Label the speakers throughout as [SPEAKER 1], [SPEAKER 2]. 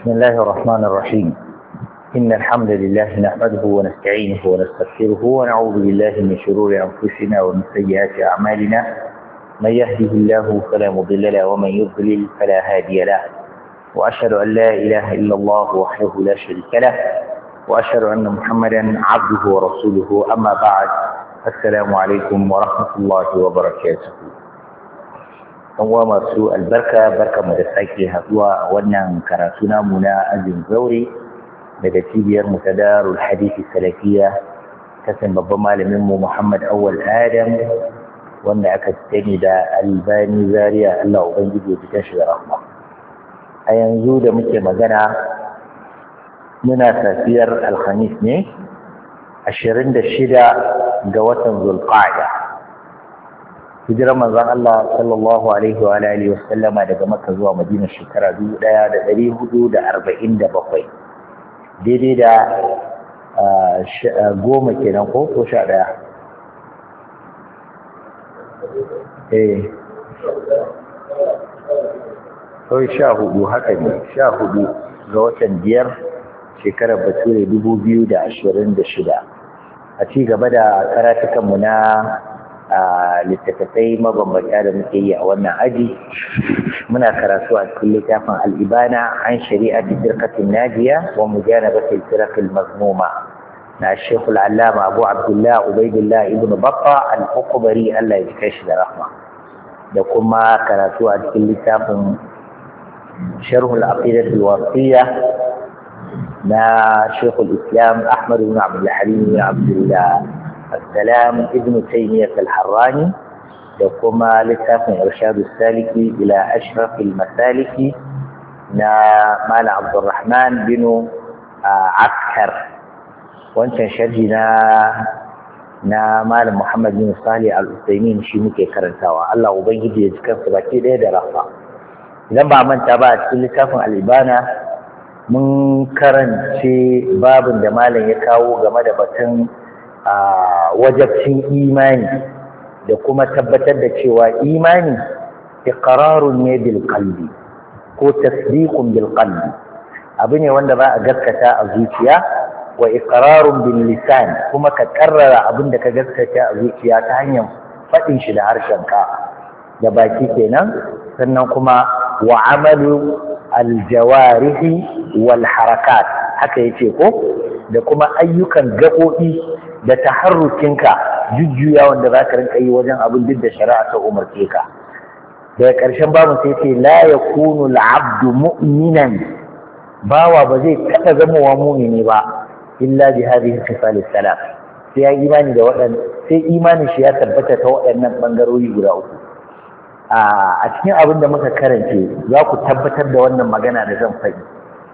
[SPEAKER 1] بسم الله الرحمن الرحيم. إن الحمد لله نحمده ونستعينه ونستغفره ونعوذ بالله من شرور أنفسنا ومن سيئات أعمالنا. من يهده الله فلا مضل له ومن يضلل فلا هادي له. وأشهد أن لا إله إلا الله وحده لا شريك له وأشهد أن محمدا عبده ورسوله. أما بعد، السلام عليكم ورحمة الله وبركاته. uwa masu albarka, barkamu da sake haduwa a wannan karatu namu na ajin zaure daga cibiyar mu ta Darul Hadith Salafiyya, kasan babban malamin mu Muhammad Awwal Adam wanda aka sani da Albani Zaria, Allah ubangiji ya ji shi da rahma. A yanzu da muke magana muna safiyar Alhamis ne 26 ga watan Zulqa'da. hijirar manzon Allah sallallahu alaihi wa alihi wa sallama daga Makka zuwa Madina shekara 1447, daidai da 10 kenan ko 11 kawai 14 haka ne, 14 ga watan 5 shekarar Bature 2026. a ci gaba da karatukanmu na littattafai mabambanta da muke yi a wannan aji, muna karatu a cikin littafin al'ibana an shari'ati firqatin najiya wa mujanabatil firqil mazmuma na Sheikhul Allama Abu Abdullah Ubaydullah ibn Battah al-Uqbari, Allah ya kai shi da rahma, da kuma karatu a cikin littafin Sharhul Aqidah al-Wasiyya na Sheikhul Islam Ahmad ibn Abdul Halim ibn Abdullah السلام ابن تيمية الحراني، وكما لتافن إرشاد السالك إلى أشرف المسالك نا مال عبد الرحمن بن عسكر، وانت شرجنا نا مال محمد بن صالح العثيمين شيمك كرنتاوا. الله وبنجي يذكر سباكي ده رفع. idan ba manta ba a cikin littafin al'ibana mun karance babin da malam ya kawo game da batun wajabcin imani da kuma tabbatar da cewa imani iqrarun ne bil qalbi ko tasdiqun bil qalbi, abu ne wanda ba a gaskata a zuciya, wa iqrarun bil lisan kuma ka karrara abin da ka gaskata a zuciya ta hanyar faɗin shi da harshen ka da baki kenan, sannan kuma wa amalu al jawarihi wal harakat, haka yace ko, da kuma ayyukan gaɓoɓi da taharrukinka, jujjuya wanda za ka rinka yi wajen abin duk da shari'a ta umarce ka. Daga ƙarshen babu sai ce la yakunu al-abdu mu'minan, bawa ba zai taɓa zamowa mu'mini ba illa bi hadhihi sifal salat, sai ya imani da sai imanin shi ya tabbata ta waɗannan bangarori guda uku. A cikin abin da muka karance za ku tabbatar da wannan magana da zan faɗi.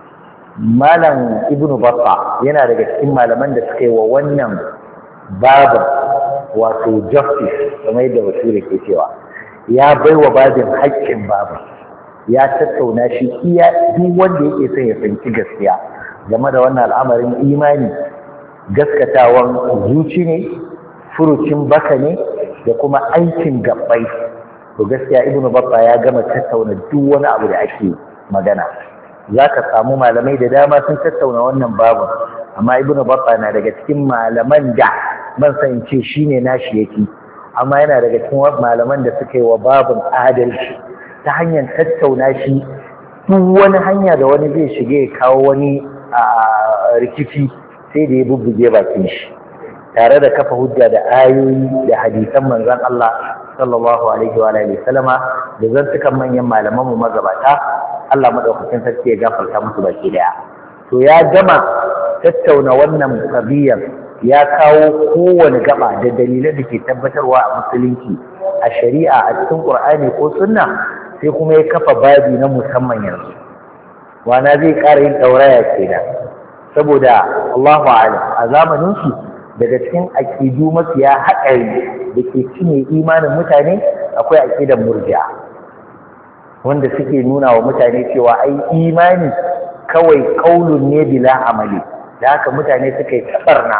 [SPEAKER 1] Malam Ibn Battah yana daga cikin malaman da suka yi wa wannan babin wato justice, kamar yadda Bature ke cewa, ya bai wa babin haƙƙin babin, ya tattauna shi iya duk wanda yake son ya fahimci gaskiya game da wannan al'amarin imani, gaskatawan zuci ne, furucin baka ne, da kuma aikin gabbai. To gaskiya Ibn Battah ya gama tattauna duk wani abu da ake magana. za ka samu malamai da dama sun tattauna wannan babu, amma Ibn Battah na daga cikin malaman da ban san ce shine nashi yake, amma yana daga cikin malaman da suka yi wa babun adalci ta hanyar tattauna shi duk wani hanya da wani zai shige ya kawo wani rikici sai da ya bubbuge bakin shi, tare da kafa hujja da ayoyi da hadisan manzon Allah sallallahu alaihi wa alihi sallama da zantukan manyan malaman mu magabata. Allah madaukakin sarki ya gafarta musu baki daya. To ya gama tattauna wannan qadiyar, ya kawo kowane gaba da dalilan da ke tabbatarwa a musulunci, a shari'a, a cikin Qur'ani ko sunna, sai kuma ya kafa babi na musamman yanzu. Wana zai ƙara yin dauraya kenan, saboda Allahu a'lam a zamanin su daga cikin aqidu mafiya haɗari da ke cinye imanin mutane akwai aqidar murji'a, wanda suke nuna wa mutane cewa ai imani kawai kaulun ne bila amali, da haka mutane suka yi tabarna,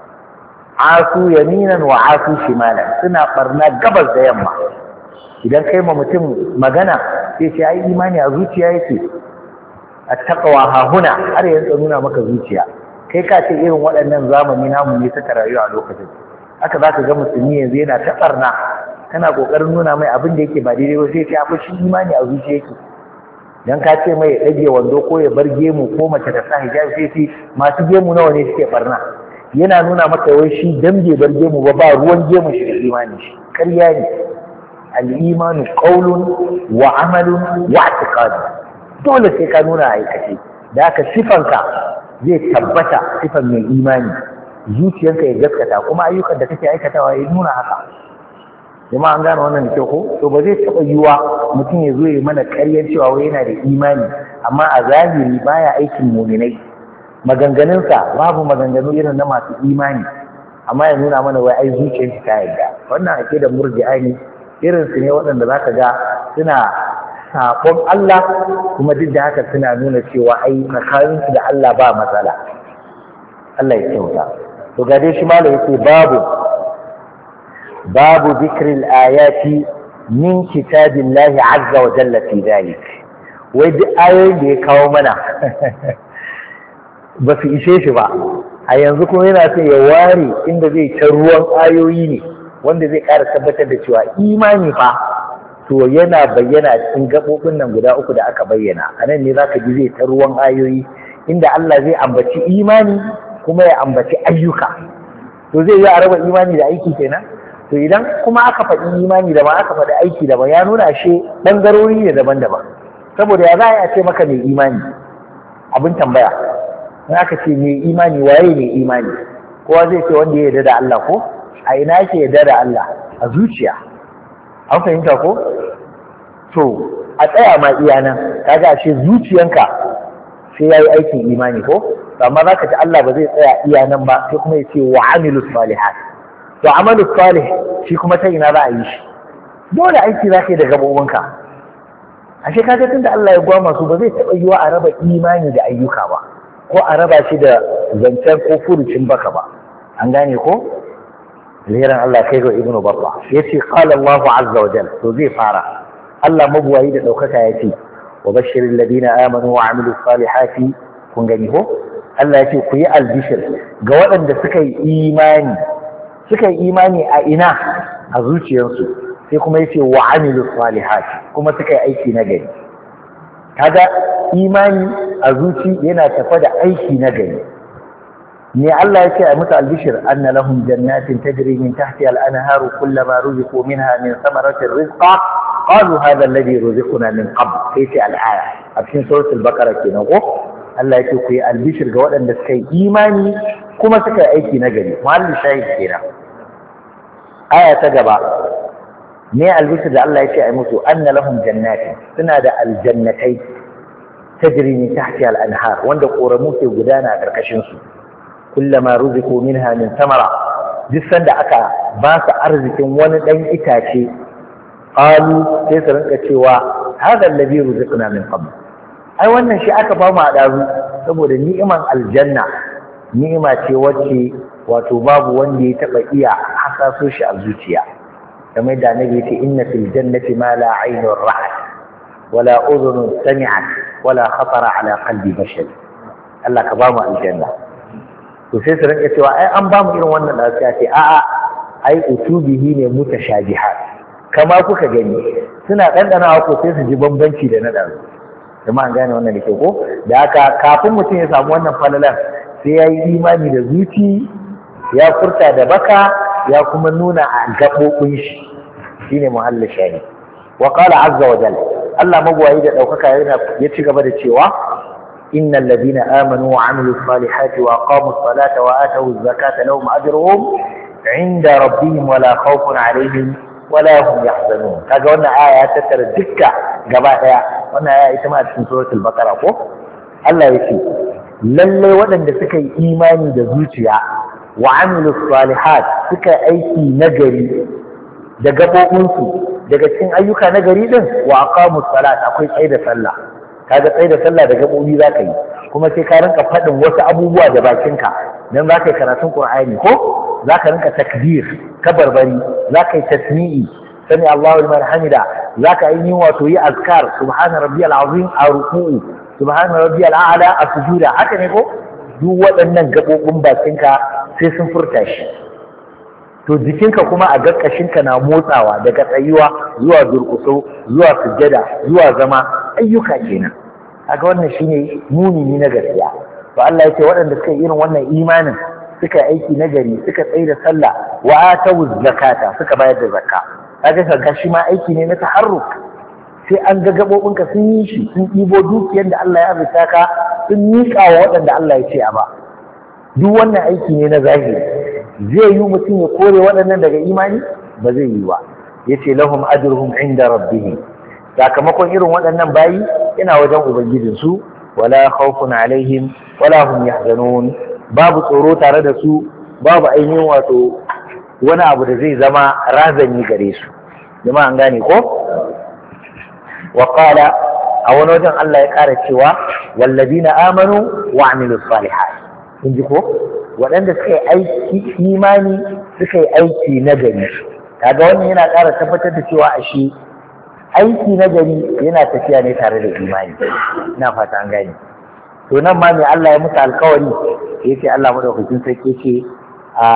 [SPEAKER 1] asu yaminan wa asu shimalan, suna barna gabas da yamma. Idan kai ma mutum magana sai ce ai imani a zuciya yake, attaqwa ha huna har yanzu nuna maka zuciya kai ka ce irin waɗannan zamani namu ne suka rayu a lokacin haka zaka ga musulmi yanzu yana ta barna kana kokarin nuna mai abin da yake ba daidai ba sai ya fi shi imani a zuciya yake dan ka ce mai ya dage wando ko ya bar gemu ko mace ta sa hijabi sai masu gemu nawa ne suke barna yana nuna maka wai shi dan bai bar gemu ba ruwan gemu shi da imani shi ƙarya ne al-imanu qawlun wa amalun wa i'tiqad dole sai ka nuna aikace da haka sifanka zai tabbata sifan mai imani zuciyarka ya gaskata kuma ayyukan da kake aikatawa ya nuna haka jama'a an gane wannan da kyau ko to ba zai taɓa yiwa mutum ya zo ya mana ƙaryar cewa wai yana da imani amma a zahiri baya aikin muminai maganganunsa babu maganganu irin na masu imani amma ya nuna mana wai ai zuciyar ta yarda wannan ake da murji'a ne irin su ne waɗanda zaka ga suna sabon Allah kuma duk da haka suna nuna cewa ai tsakaninsu da Allah ba matsala Allah ya kyauta to ga dai shi malam yake babu zikril ayati min kitabillahi azza wa jalla fi dhalik wai duk ayoyin da ya kawo mana ba su ishe shi ba a yanzu kuma yana so ya ware inda zai ta ruwan ayoyi ne wanda zai ƙara tabbatar da cewa imani fa to yana bayyana a cikin gaɓoɓin nan guda uku da aka bayyana a nan ne za ka ji zai ta ruwan ayoyi inda Allah zai ambaci imani kuma ya ambaci ayyuka to zai yi a raba imani da aiki kenan to idan kuma aka faɗi imani da aka faɗi aiki daban ya nuna shi ɓangarori ne daban-daban saboda ya za a ce maka mai imani abin tambaya in aka ce mai imani waye mai imani kowa zai ce wanda ya yarda da Allah ko a ina yake yarda da Allah a zuciya an fahimta ko to a tsaya ma iya nan kaga ashe zuciyanka sai yayi aikin imani ko amma zaka ji Allah ba zai tsaya iya nan ba sai kuma ya ce wa amilus salihat to amalu salih shi kuma ta ina za a yi shi dole aiki za ka yi da gabobinka ashe kaga tunda Allah ya gwama su ba zai taɓa yiwa a raba imani da ayyuka ba ko a raba shi da zancen ko furucin baka ba an gane ko liran Allah kai ga ibnu babba yace qala Allah azza wa jalla to zai fara Allah mabuwayi da daukaka yace wa bashiril ladina amanu wa amilus salihati kun gani ko Allah yace ku yi albishir ga waɗanda suka yi imani a ina a zuciyarsu sai kuma yace wa amilus salihati kuma suka yi aiki na gari kaga imani a zuci yana tafa da aiki na gari ne Allah yake a musu albishir anna lahum jannatin tajri min tahtiha al-anharu kullama ruziqu minha min thamaratir rizqa qalu hadha alladhi ruziquna min qabl sai al-aya a cikin suratul baqara kenan ko Allah yake ku yi albishir ga waɗanda suka yi imani kuma suka yi aiki na gari muhalli shahid kenan aya ta gaba ne albishir da Allah yake a musu anna lahum jannatin suna da aljannatai tajri min tahtiha al-anhar wanda koramu ke gudana a karkashin su kullama ruziqu minha min samara duk sanda aka ba su arzikin wani dan itace qalu sai su rinka cewa hadha alladhi ruziqna min qabl ai wannan shi aka ba mu a dazu saboda ni'iman aljanna ni'ima ce wacce wato babu wanda ya taba iya hasaso shi a zuciya kamar da annabi yace inna fil jannati ma la aynun ra'at wala udhunun sami'at wala khatara ala qalbi bashar Allah ka ba mu aljanna to sai su rinka cewa ai an ba mu irin wannan lafiya ce a'a ai utubihi ne mutashabihat kama kuka gani suna dandana ko sai su ji bambanci da na dazu kuma an gane wannan da ke ko da haka kafin mutum ya samu wannan falalan sai ya yi imani da zuci ya furta da baka ya kuma nuna a gaɓoɓin shi shine muhallin shani wa qala azza wa jalla Allah magwayi da ɗaukaka ya ci gaba da cewa إن الذين آمنوا وعملوا الصالحات وأقاموا الصلاة وآتوا الزكاة لهم أجرهم عند ربهم ولا خوف عليهم ولا هم يحزنون kaga wannan aya ta tara dukka gaba daya wannan aya ita ma a cikin suratul baqara ko Allah yake lalle waɗanda suka yi imani da zuciya wa amilu salihat suka aiki nagari da gabobinsu daga cikin ayyuka nagari din wa aqamu salat akwai tsayi da sallah kaga tsaye da sallah da gabobi za ka yi kuma sai ka rinka faɗin wasu abubuwa da bakinka dan za ka yi karatun qur'ani ko za ka rinka takbir kabarbari za ka yi tasmi'i sami Allahu liman hamida za ka yi wato yi azkar subhana rabbiyal azim a ruku'u subhana rabbiyal a'la a sujuda haka ne ko duk waɗannan gabobin bakinka sai sun furta shi to jikinka kuma a gaskashinka na motsawa daga tsayuwa zuwa durkuso zuwa sujjada zuwa zama ayyuka kenan kaga wannan shine mumini na gaskiya to Allah yake waɗanda suka yi irin wannan imanin suka aiki na gari suka tsaye da sallah wa atawu zakata suka bayar da zakka kaga shi ma aiki ne na taharruk sai an ga gabobinka sun yi shi sun ɗibo dukiyar da Allah ya rubuta ka sun miƙa wa waɗanda Allah ya ce a ba duk wannan aiki ne na zahiri zai yi mutum ya kore waɗannan daga imani ba zai yi ba yace lahum ajruhum inda rabbihim sakamakon irin waɗannan bayi yana wajen ubangijinsu wala khawfun alaihim wala hum yahzanun babu tsoro tare da su babu ainihin wato wani abu da zai zama razani gare su jama'a an gane ko wa qala a wani wajen Allah ya ƙara cewa wallazina amanu wa amilus salihat in ji ko waɗanda suka yi aiki imani suka yi aiki na gari kaga wannan yana ƙara tabbatar da cewa ashe aiki na gari yana tafiya ne tare da imani ina fata an gane to nan ma mai Allah ya musu alkawari ya ce Allah madaukakin sarki ce a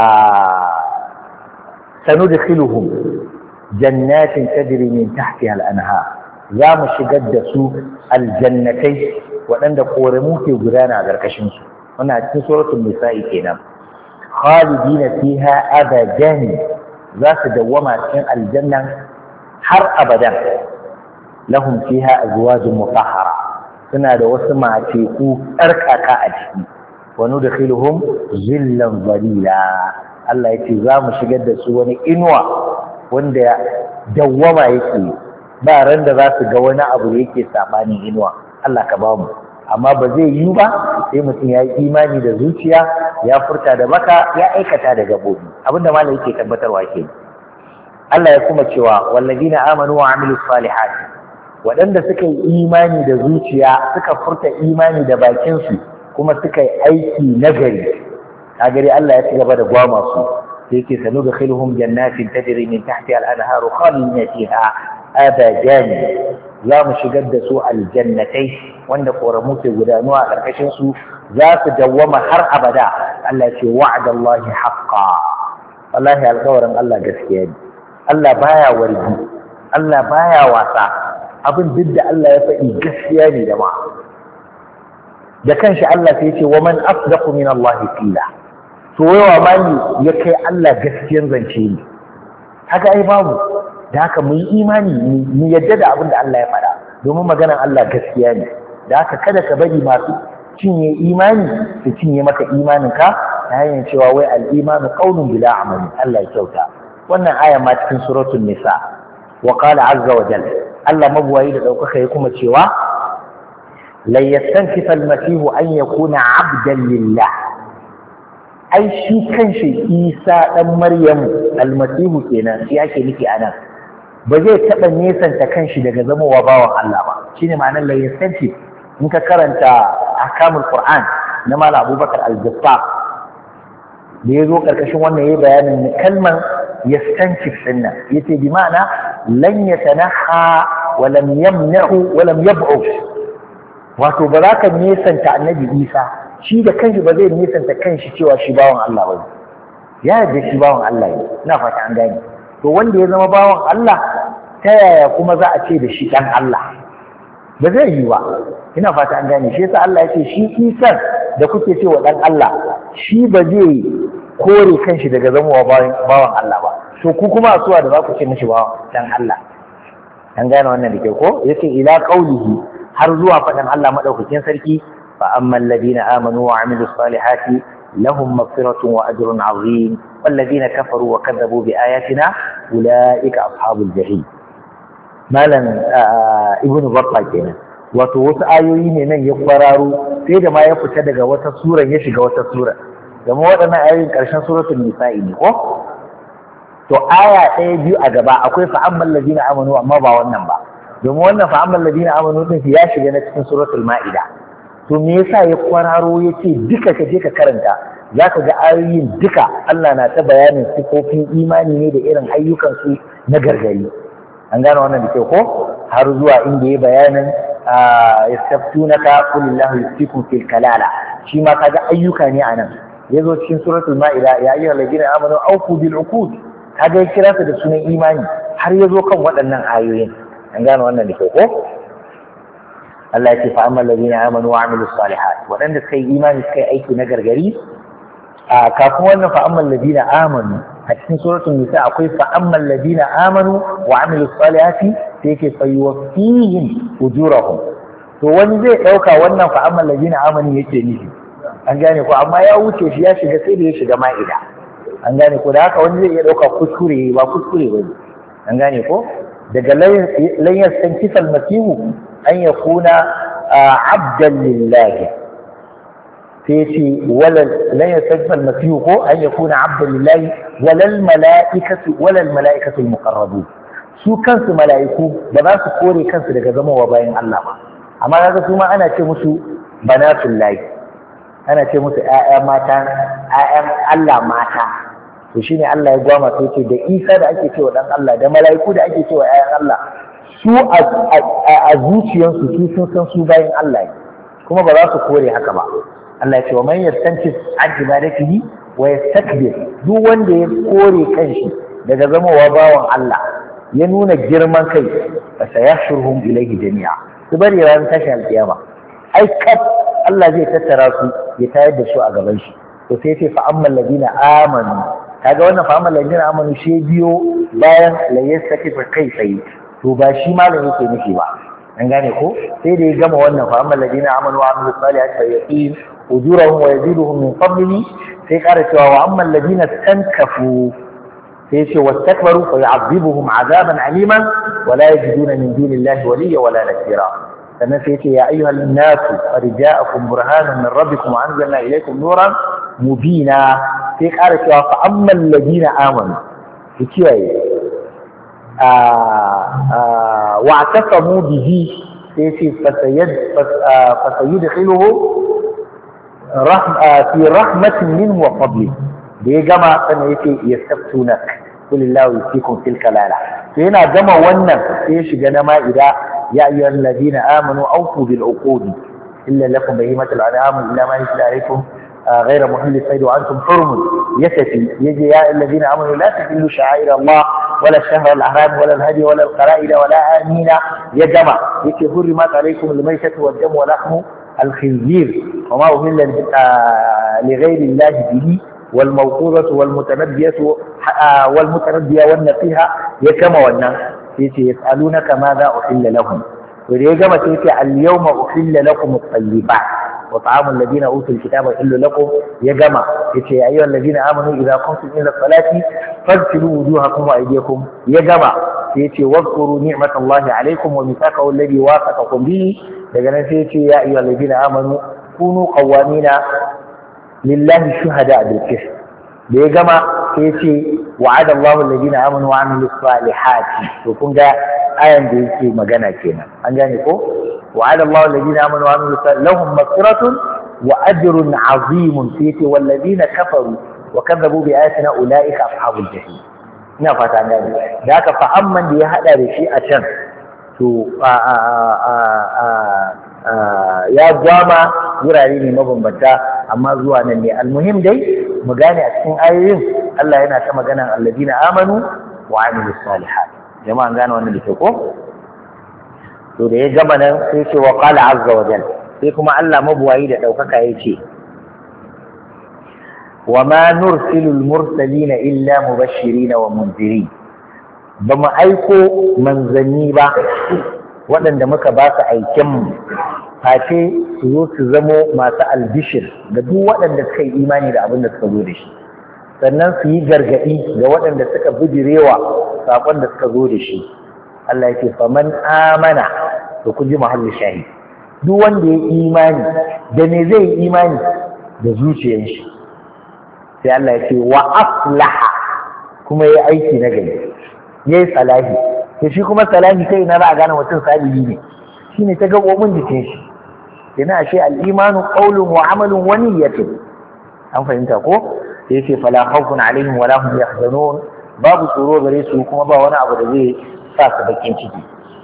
[SPEAKER 1] sanudkhiluhum jannatin tajri min tahtiha al-anhar za mu shigar da su aljannatai waɗanda koramu ke gudana a ƙarƙashin su wannan a cikin suratul nisa'i kenan khalidina fiha abadan za su dawwama cikin aljannan har abadan lahum fiha azwajun mutahhara suna da wasu mateku tsarkaka a ciki wa nudkhiluhum zillan zalila Allah yace za mu shigar da su wani inuwa wanda dawwama yake ba ran da za su ga wani abu da yake sabanin inuwa Allah ka bamu amma ba zai yi ba sai mutum ya yi imani da zuciya ya furta da baka ya aikata da gabobi abinda malam yake tabbatarwa ke Allah ya kuma cewa wallazina amanu wa amilus salihati waɗanda suka yi imani da zuciya suka furta imani da bakinsu kuma suka yi aiki nagari kagari Allah ya ci gaba da gwama su sai yake sanu da khilhum jannatin tajri min tahtiha al-anharu khalidina fiha abadan za mu shigar da su aljannatai wanda koramu ke gudanuwa a ƙarƙashin su za su dawwama har abada Allah ya ce wa'adallahi haqqan wallahi alƙawarin Allah gaskiya ne Allah baya wargi Allah baya wasa abin duk da Allah ya faɗi gaskiya ne da ma da kanshi Allah sai ce wa man asdaqu min Allah qila to yawa ma ne ya kai Allah gaskiyan zance ne haka ai babu da haka mu yi imani mu yadda da abin da Allah ya faɗa domin maganar Allah gaskiya ne da haka kada ka bari masu cinye imani su cinye maka imanin ka ta hanyar cewa wai al-imanu qawlun bila amali Allah ya kyauta wannan aya ma cikin suratul nisa wa qala azza wa jalla Allah mabuwayi da ɗaukaka ya kuma cewa lan yastankifa al-masihu an yakuna 'abdan lillah ai shi kanshi Isa dan Maryam al-masihu kenan shi ake nufi anan ba zai taɓa nesanta kanshi daga zamowa bawan Allah ba shine ma'anar lan yastankif in ka karanta ahkamul Qur'an na Malam Abubakar al-Jassar da ya zo karkashin wannan yayi bayanin kalmar yastankif dinnan yace bi ma'ana lan yatanaha wa lam yamna'u wa lam yab'u wato ba za ka nesanta annabi Isa shi da kanshi ba zai nesanta kanshi cewa shi bawan Allah ba ya yarda shi bawan Allah ne ina fata an gane to wanda ya zama bawan Allah ta yaya kuma za a ce da shi dan Allah ba zai yi ba ina fata an gane shi yasa Allah ya ce shi Isa da kuke cewa dan Allah shi ba zai kore kanshi daga zamowa bawan Allah ba to ku kuma asuwa da za ku ce mishi bawan dan Allah an gane wannan da ke ko yace ila qaulihi har zuwa faɗin Allah madaukakin sarki fa ammal ladina amanu wa amilus salihati lahum maghfiratun wa ajrun azim wal ladina kafaru wa kadzabu bi ayatina ulaika ashabul jahim malan ibnu battah kenan wato wasu ayoyi ne nan ya kwararo sai da ma ya fita daga wata sura ya shiga wata sura gama waɗannan ayoyin ƙarshen suratul nisa'i ne ko to aya ɗaya biyu a gaba akwai fa'amman ladina amanu amma ba wannan ba domin wannan fa'amman ladina amanu din ya shiga na cikin suratul ma'ida to me yasa ya kwararo ya ce duka ka je ka karanta za ka ga ayoyin duka Allah na ta bayanin sifofin imani ne da irin ayyukansu na gargari an gane wannan da ke ko har zuwa inda ya bayanin yastaftunaka qul illahu yuftikum fil kalala shi ma kaga ayyuka ne anan yazo cikin suratul ma'ida ya ayyuhal ladina amanu awfu bil uqud kaga ya kira su da sunan imani har yazo kan waɗannan ayoyin an gane wannan da ko Allah ya ce fa ammal ladina amanu wa amilus salihat waɗanda suka yi imani suka yi aiki na gargari kafin wannan fa ammal ladina amanu a cikin suratul nisa akwai fa ammal ladina amanu wa amilus salihati sai yake fayuwaffihim ujurahum to wani zai dauka wannan fa ammal ladina amanu yake nufi an gane ko amma ya wuce shi ya shiga sai da ya shiga ma'ida an gane ko da haka wani zai iya dauka kuskure ba kuskure ba an gane ko daga lan yastankisa al-masihu an yakuna abdan lillahi sai ce wala lan yastankisa al-masihu ko an yakuna abdan lillahi walal mala'ikatu al-muqarrabun su kansu mala'iku ba za su kore kansu daga zamowa bayan Allah ba amma kaga su ma ana ce musu banatul lahi ana ce musu ƴaƴan mata ƴaƴan Allah mata to shine Allah ya gwama sai ce da Isa da ake cewa dan Allah da mala'iku da ake cewa ƴaƴan Allah su a zuciyarsu su sun san su bayan Allah ne kuma ba za su kore haka ba Allah ya ce wa man yastantis an ibadatihi wa yastakbir duk wanda ya kore kanshi daga zamowa bawan Allah ya nuna girman kai fa sayahshuruhum ilayhi jami'a su bari ran tashi alkiyama ai kaf Allah zai tattara su ya tayar da su a gaban shi to sai ce fa ammal ladina amanu kaga wannan fa ammal ladina amanu shi biyo bayan la yastakifa kai sai to ba shi malam yake nufi ba an gane ko sai da ya gama wannan fa ammal ladina amanu wa amilus salihati fa yaqim ujurahum wa yaziduhum min fadlihi sai ƙara cewa wa ammal ladina stankafu sai ce wastakbaru fa yu'adhibuhum 'adaban 'aliman wa la yajiduna min dunillahi waliyya wa la nasira sannan sai ce ya ayyuhal nasu qad ja'akum burhanun min rabbikum wa anzalna ilaykum nuran mubina sai ƙara cewa fa ammal ladina amanu ku kiyaye wa atasamu bihi sai ce fasayudkhiluhu fi rahmatin minhu wa fadli da ya gama sannan yake yastaftunak kulillahu yusikum fil kalala to yana gama wannan sai ya shiga na ma'ida ya ayyuhal ladina amanu awfu bil uqud illa lakum bahimatul an'am illa ma yusla alaykum غير محل الصيد وانتم حرم يتفي يجي يا الذين امنوا لا تحلوا شعائر الله ولا الشهر الحرام ولا الهدي ولا القلائد ولا امين يا جماعه يجي حرمت عليكم الميتة والدم ولحم الخنزير وما أهل لغير الله به والموقوذة والمتردية والنفيهة يكما والناس يسألونك ماذا أحل لهم وليجمع تيتي اليوم أحل لكم الطيبات وطعام الذين أوتوا الكتاب يحل لكم يجمع يا أيها الذين آمنوا إذا قمتم إلى الصلاة فاغسلوا وجوهكم وأيديكم يجمع يتي واذكروا نعمة الله عليكم وميثاقه الذي واثقكم به لكن يتي يا أيها الذين آمنوا كونوا قوامين لله شهداء بالقسط يجمع يتي وعد الله الذين آمنوا وعملوا الصالحات وكون ده آية دي مغانا كينا أنجانيكو وعد الله الذين آمنوا وعملوا الصالحات لهم مغفرة وأجر عظيم فيتي والذين كفروا وكذبوا بآياتنا أولئك أصحاب الجحيم ina fata gani da haka fa amman da ya hada da shi a can to ya gwama wurare ne mabambanta amma zuwa nan ne almuhim dai mu gane a cikin ayoyin Allah yana ta maganan alladina amanu wa amilus salihat jama'an gane wannan da ke ko to da ya gama nan sai ce wa qala azza wa jalla sai kuma Allah mabuwayi da daukaka yace وما نرسل المرسلين إلا مبشرين ومنذرين بما أيكو منزني با waɗanda muka ba su aikinmu face su zo su zamo masu albishir da duk waɗanda suka yi imani da abin da suka zo da shi sannan su yi gargaɗi ga waɗanda suka bijirewa saƙon da suka zo da shi Allah ya ce faman amana to ku ji mahallin shahi duk wanda ya yi imani da me zai yi imani da zuciyar shi sai Allah ya ce wa aslaha kuma yayi aiki na gari yayi salahi to shi kuma salahi kai na za a gane mutum salihi ne shine ta gabobin jikin shi yana ashe al-imanu qawlun wa amalun wa niyyatun an fahimta ko sai yace fala khawfun alaihim wala hum yahzanun babu tsoro gare su kuma ba wani abu da zai sa su bakin ciki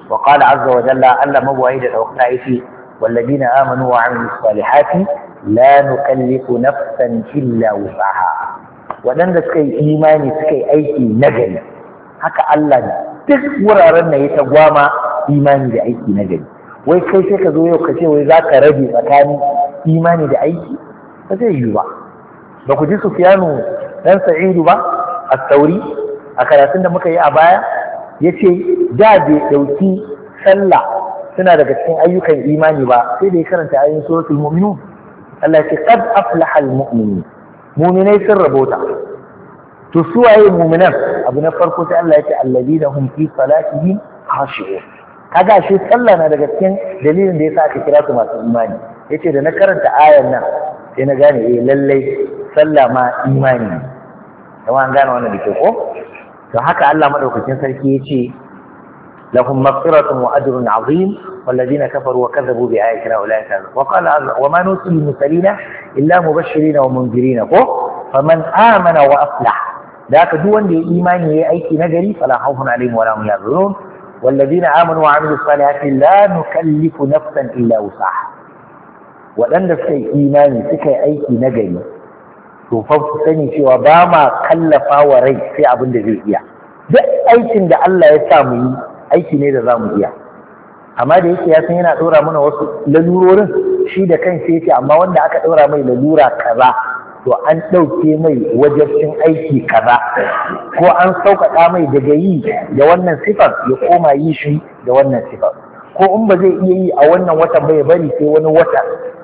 [SPEAKER 1] wa qala azza wa jalla Allah mabwahi da dauka yace walladina amanu wa amilus salihati la nukallifu nafsan illa wusaha wadanda suka yi imani suka yi aiki nagari haka Allah duk wuraren da ya tagwama imani da aiki nagari wai kai sai ka zo yau ka ce wai zaka rabe tsakanin imani da aiki ba zai yi ba ku ji Sufyanu dan Sa'idu ba as-Sauri a karatun da muka yi a baya yace da bai dauki sallah suna daga cikin ayyukan imani ba sai da ya karanta ayoyin suratul mu'minun Allah ya ce qad aflaha al-mu'minun mu'minai sun rabota to su waye mu'minan abu na farko sai Allah ya ce alladina hum fi salatihim khashi'un kaga shi sallah na daga cikin dalilin da yasa aka kira su masu imani yace da na karanta ayan nan sai na gane lallai sallah ma imani ne kuma an gane wannan da ke ko to haka Allah madaukakin sarki yace lahum maghfiratun wa ajrun azim والذين كفروا وكذبوا بآياتنا أولئك وقال وما نرسل المرسلين إلا مبشرين ومنذرين فمن آمن وأصلح ذاك دون إيمانه أيكي نجري فلا خوف عليهم ولا هم يحزنون والذين آمنوا وعملوا الصالحات لا نكلف نفسا إلا وسعها waɗanda suka yi imani suka yi aiki na gari to fa su sani cewa ba ma kallafa wa rai sai abin da zai iya duk aikin da Allah ya sa mu yi aiki ne da za mu iya amma da yake ya san yana ɗora mana wasu lalurorin shi da kan sai yake amma wanda aka ɗora mai lalura kaza to an ɗauke mai wajabcin aiki kaza ko an sauƙaƙa mai daga yi da wannan sifar ya koma yi shi da wannan sifar ko in ba zai iya yi a wannan watan bai bari sai wani wata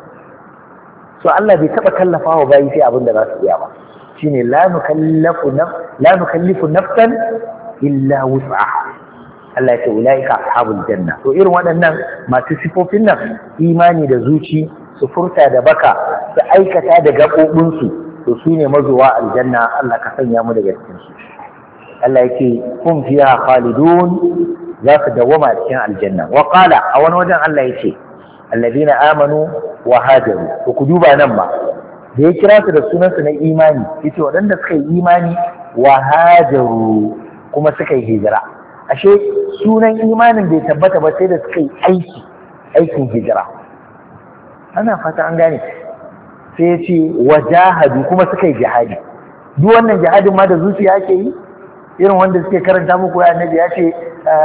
[SPEAKER 1] so Allah bai taɓa kallafa wa bayi sai abin da za su iya ba shine la nukallifu nafsan illa wus'aha Allah ya ce ulaika ashabul janna to irin waɗannan masu sifofin nan imani da zuci su furta da baka su aikata da gaɓoɓinsu to su ne mazuwa aljanna Allah ka sanya mu daga cikin su Allah yake hum fiha khalidun za su dawwama cikin aljanna wa qala a wani wajen Allah yake alladina amanu wa hajaru to ku duba nan ba da ya kira su da sunansu na imani yace waɗanda suka yi imani wa hajaru kuma suka yi hijira ashe sunan imanin bai tabbata ba sai da suka yi aikin hijira ana fata an gane sai ya ce wajahadu kuma suka yi jihadi duk wannan jihadin ma da zuciya ake yi irin wanda suke karanta muku ya annabi ya ce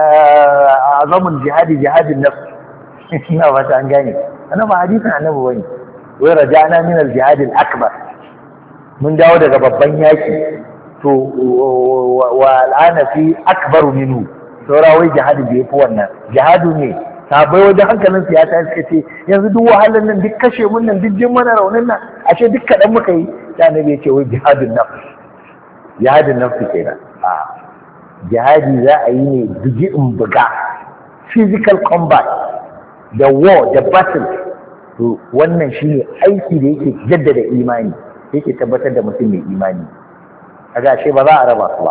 [SPEAKER 1] azamun jihadin nafs ina fata an gane ana ba hadisin annabi bane wai raja'na min al-jihad al-akbar mun dawo daga babban yaki to wa al'ana fi akbaru minhu saura wai jihadi bai fi wannan jihadu ne sabai wajen hankalin siyasa suka ce yanzu duk wahalar nan duk kashe mun nan duk jin mana raunin nan ashe duk kaɗan muka yi ta ne bai ce wai jihadin nafsi kenan a jihadi za a yi ne bugi in buga physical combat da war da battle to wannan shine aiki da yake jaddada imani yake tabbatar da mutum mai imani kaga ashe ba za a raba su ba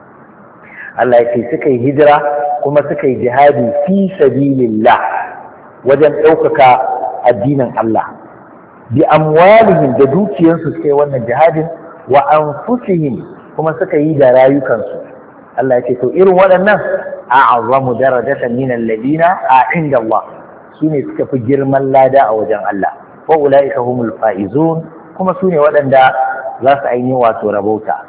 [SPEAKER 1] Allah ya ce suka yi hijira kuma suka yi jihadi fi sabilillah wajen ɗaukaka addinin Allah bi amwalihim da dukiyarsu suka yi wannan jihadin wa anfusihim kuma suka yi da rayukansu Allah ya ce to irin waɗannan a'zamu darajatan min alladina inda Allah sune suka fi girman lada a wajen Allah wa ulaika humul faizun kuma sune waɗanda za su ainihin wato rabauta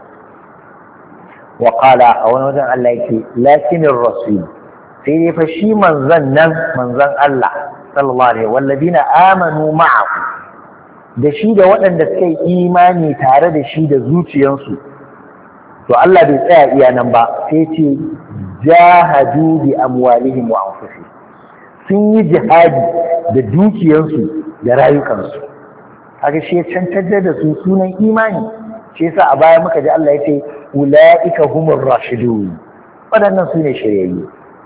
[SPEAKER 1] وقال أولا وجن الله يكي لكن الرسول سيدي فشي منزن الله صلى الله عليه والذين آمنوا معه da shi da waɗanda suka yi imani tare da shi da zuciyansu to Allah bai tsaya iya nan ba sai ce jahadu bi amwalihim wa anfusihim sun yi jihadi da dukiyansu da rayukansu kaga shi ya cancantar da su sunan imani shi yasa a baya muka ji Allah ya ce ula'ika humur rashidun waɗannan su ne shiryayyu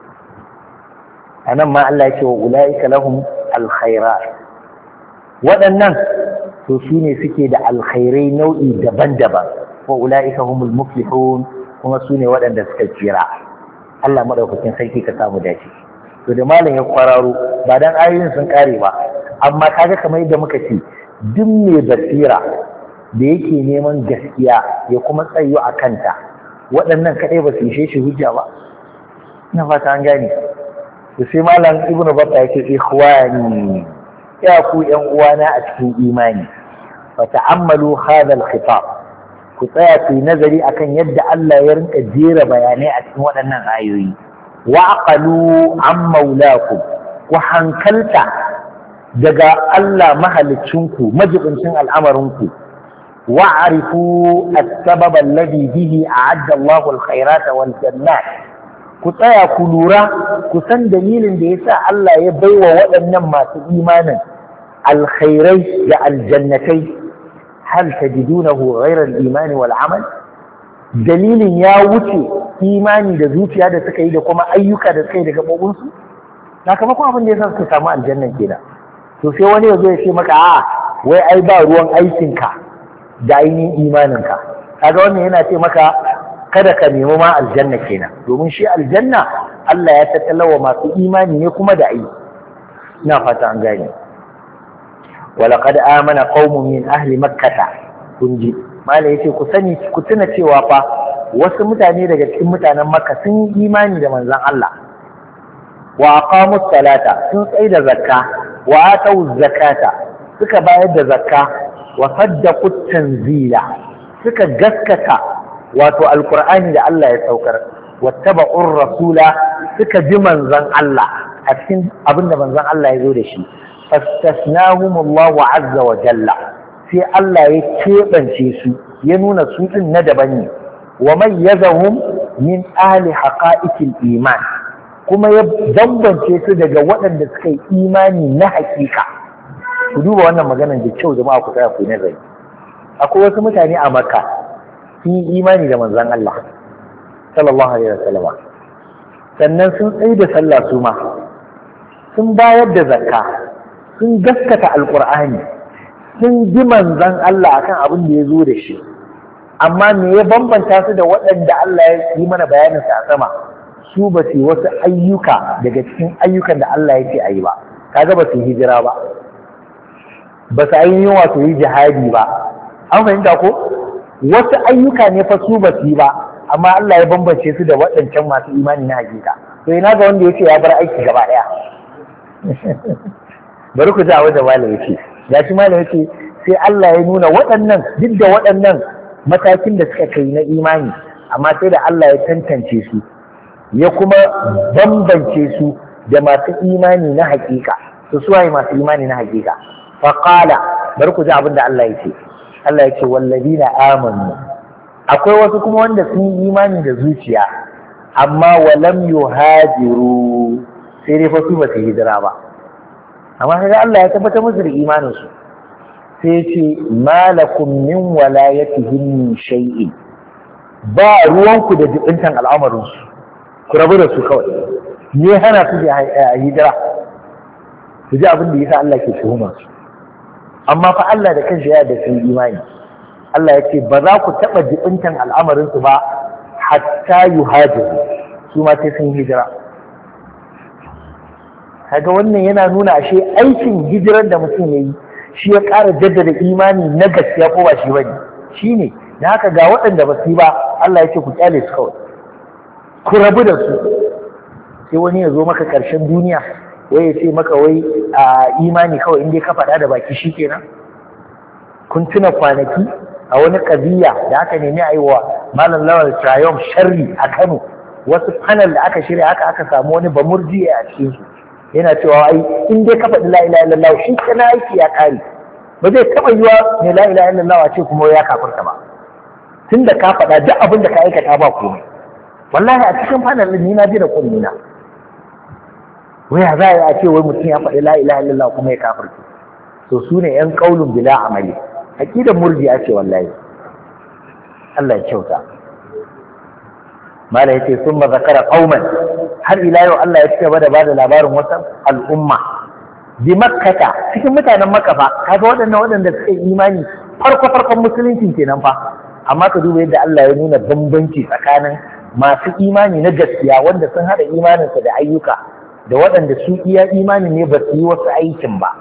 [SPEAKER 1] a nan ma Allah ya ce wa ula'ika lahum alkhairat waɗannan to su ne suke da alkhairai nau'i daban-daban wa ula'ika humul muflihun kuma su ne waɗanda suka tsira Allah madaukakin sarki ka samu dace to da malam ya kwararo ba dan ayoyin sun kare ba amma kaga kamar yadda muka ce duk mai basira da yake neman gaskiya ya kuma tsayo a kanta waɗannan kaɗai ba su ishe shi hujja ba ina fata an gane to sai malam ibnu battah yake ikhwani ya ku yan uwana a cikin imani fa ta'ammalu hadha al-khitab ku tsaya ku nazari akan yadda Allah ya rinka jera bayanai a cikin waɗannan ayoyi wa aqalu an maulakum ku hankalta daga Allah mahalicinku majibincin al'amarinku wa'arifu as-sabab alladhi bihi a'adda Allahu al-khairata wal jannat ku tsaya ku lura ku san dalilin da yasa Allah ya baiwa waɗannan masu imanin alkhairai da aljannatai hal tajidunahu ghayra al-iman wal amal dalilin ya wuce imani da zuciya da suka yi da kuma ayyuka da suka yi da gabobinsu sakamakon abin da yasa suka samu aljannan kenan to sai wani ya zo ya ce maka a wai ai ba ruwan aikinka da ainihin imaninka kaga wannan yana ce maka kada ka nemi ma aljanna kenan domin shi aljanna Allah ya tattalawa masu imani ne kuma da aiki ina fata an gane walaqad amana qaumun min ahli makkah kunji mala yace ku sani ku tuna cewa fa wasu mutane daga cikin mutanen makka sun yi imani da manzon Allah wa aqamu salata sun tsai da zakka wa atau zakata suka bayar da zakka wa saddaqu tanzila suka gaskata wato alqur'ani da Allah ya saukar wattaba'ur rasula suka ji manzon Allah a cikin abinda manzon Allah ya zo da shi fastasnahumullahu azza wa jalla sai Allah ya keɓance su ya nuna su din na daban ne wa mayyazahum min ahli haqa'iqil iman kuma ya bambance su daga waɗanda suka yi imani na hakika ku duba wannan maganar da kyau jama'a ku tsaya ku nazari akwai wasu mutane a makka sun yi imani da manzon Allah sallallahu alaihi wasallam sannan sun tsaye da sallah su ma sun bayar da zakka sun gaskata alqur'ani sun ji manzon Allah akan abin da ya zo da shi amma me ya bambanta su da waɗanda Allah ya yi mana bayanin sa a sama su ba su wasu ayyuka daga cikin ayyukan da Allah ya ce a yi ba kaga ba su hijira ba ba su ainihin wato yi jihadi ba an fahimta ko wasu ayyuka ne fa su ba su yi ba amma Allah ya bambance su da waɗancan masu imani na hakika to ina ga wanda ya ce ya bar aiki gaba ɗaya bari ku ji a wajen malam ya ce ya shi malam ya ce sai Allah ya nuna waɗannan duk da waɗannan matakin da suka kai na imani amma sai da Allah ya tantance su ya kuma bambance su da masu imani na hakika su suwaye masu imani na hakika faqala bari ku ji abin da Allah ya ce Allah ya ce wallazina amanu akwai wasu kuma wanda sun yi imani da zuciya amma walam yuhajiru sai dai fa su ba su hijira ba amma sai Allah ya tabbatar musu da imanin su sai ce malakum min walayatihim min shay'in ba ruwanku da jibintan al'amarin su ku rabu da su kawai ne hana su da hijira su ji abin da yasa Allah ke tuhumar su amma fa Allah da kanshi ya da sun imani Allah ya ce ba za ku taɓa jibintan al'amarinsu ba hatta yuhajiru su ma sai sun hijira kaga wannan yana nuna ashe aikin hijirar da mutum ya yi shi ya ƙara jaddada imani na gaskiya ko ba shi ba ne shi ne da haka ga waɗanda ba su yi ba Allah ya ce ku kyale su kawai ku rabu da su sai wani ya zo maka ƙarshen duniya wai ya ce maka wai a imani kawai in dai ka faɗa da baki shi kenan kun tuna kwanaki a wani ƙabiya da aka nemi a yi wa malam lawal triumph sharri a Kano wasu panel da aka shirya aka samu wani bamurji a cikin su yana cewa ai in dai ka faɗi la ilaha illallah shi kana aiki ya kare ba zai taɓa yiwa ne la ilaha illallah a ce kuma ya kafirta ba tunda ka faɗa duk abin da ka aikata ba komai wallahi a cikin panel din ni na ji da kullina waya za a ce wai mutum ya faɗi la ilaha illallah kuma ya kafirta to su ne yan qaulun bila amali aqidar murji'a ce wallahi Allah ya kyauta mala yace summa zakara qauman har ila yau Allah ya cigaba da bada labarin wasu al'umma bi makkata cikin mutanen makka fa kaga waɗanda suka yi imani farkon musulunci kenan fa amma ka duba yadda Allah ya nuna bambanci tsakanin masu imani na gaskiya wanda sun hada imaninsa da ayyuka da waɗanda su iya imani ne ba su yi wasu aikin ba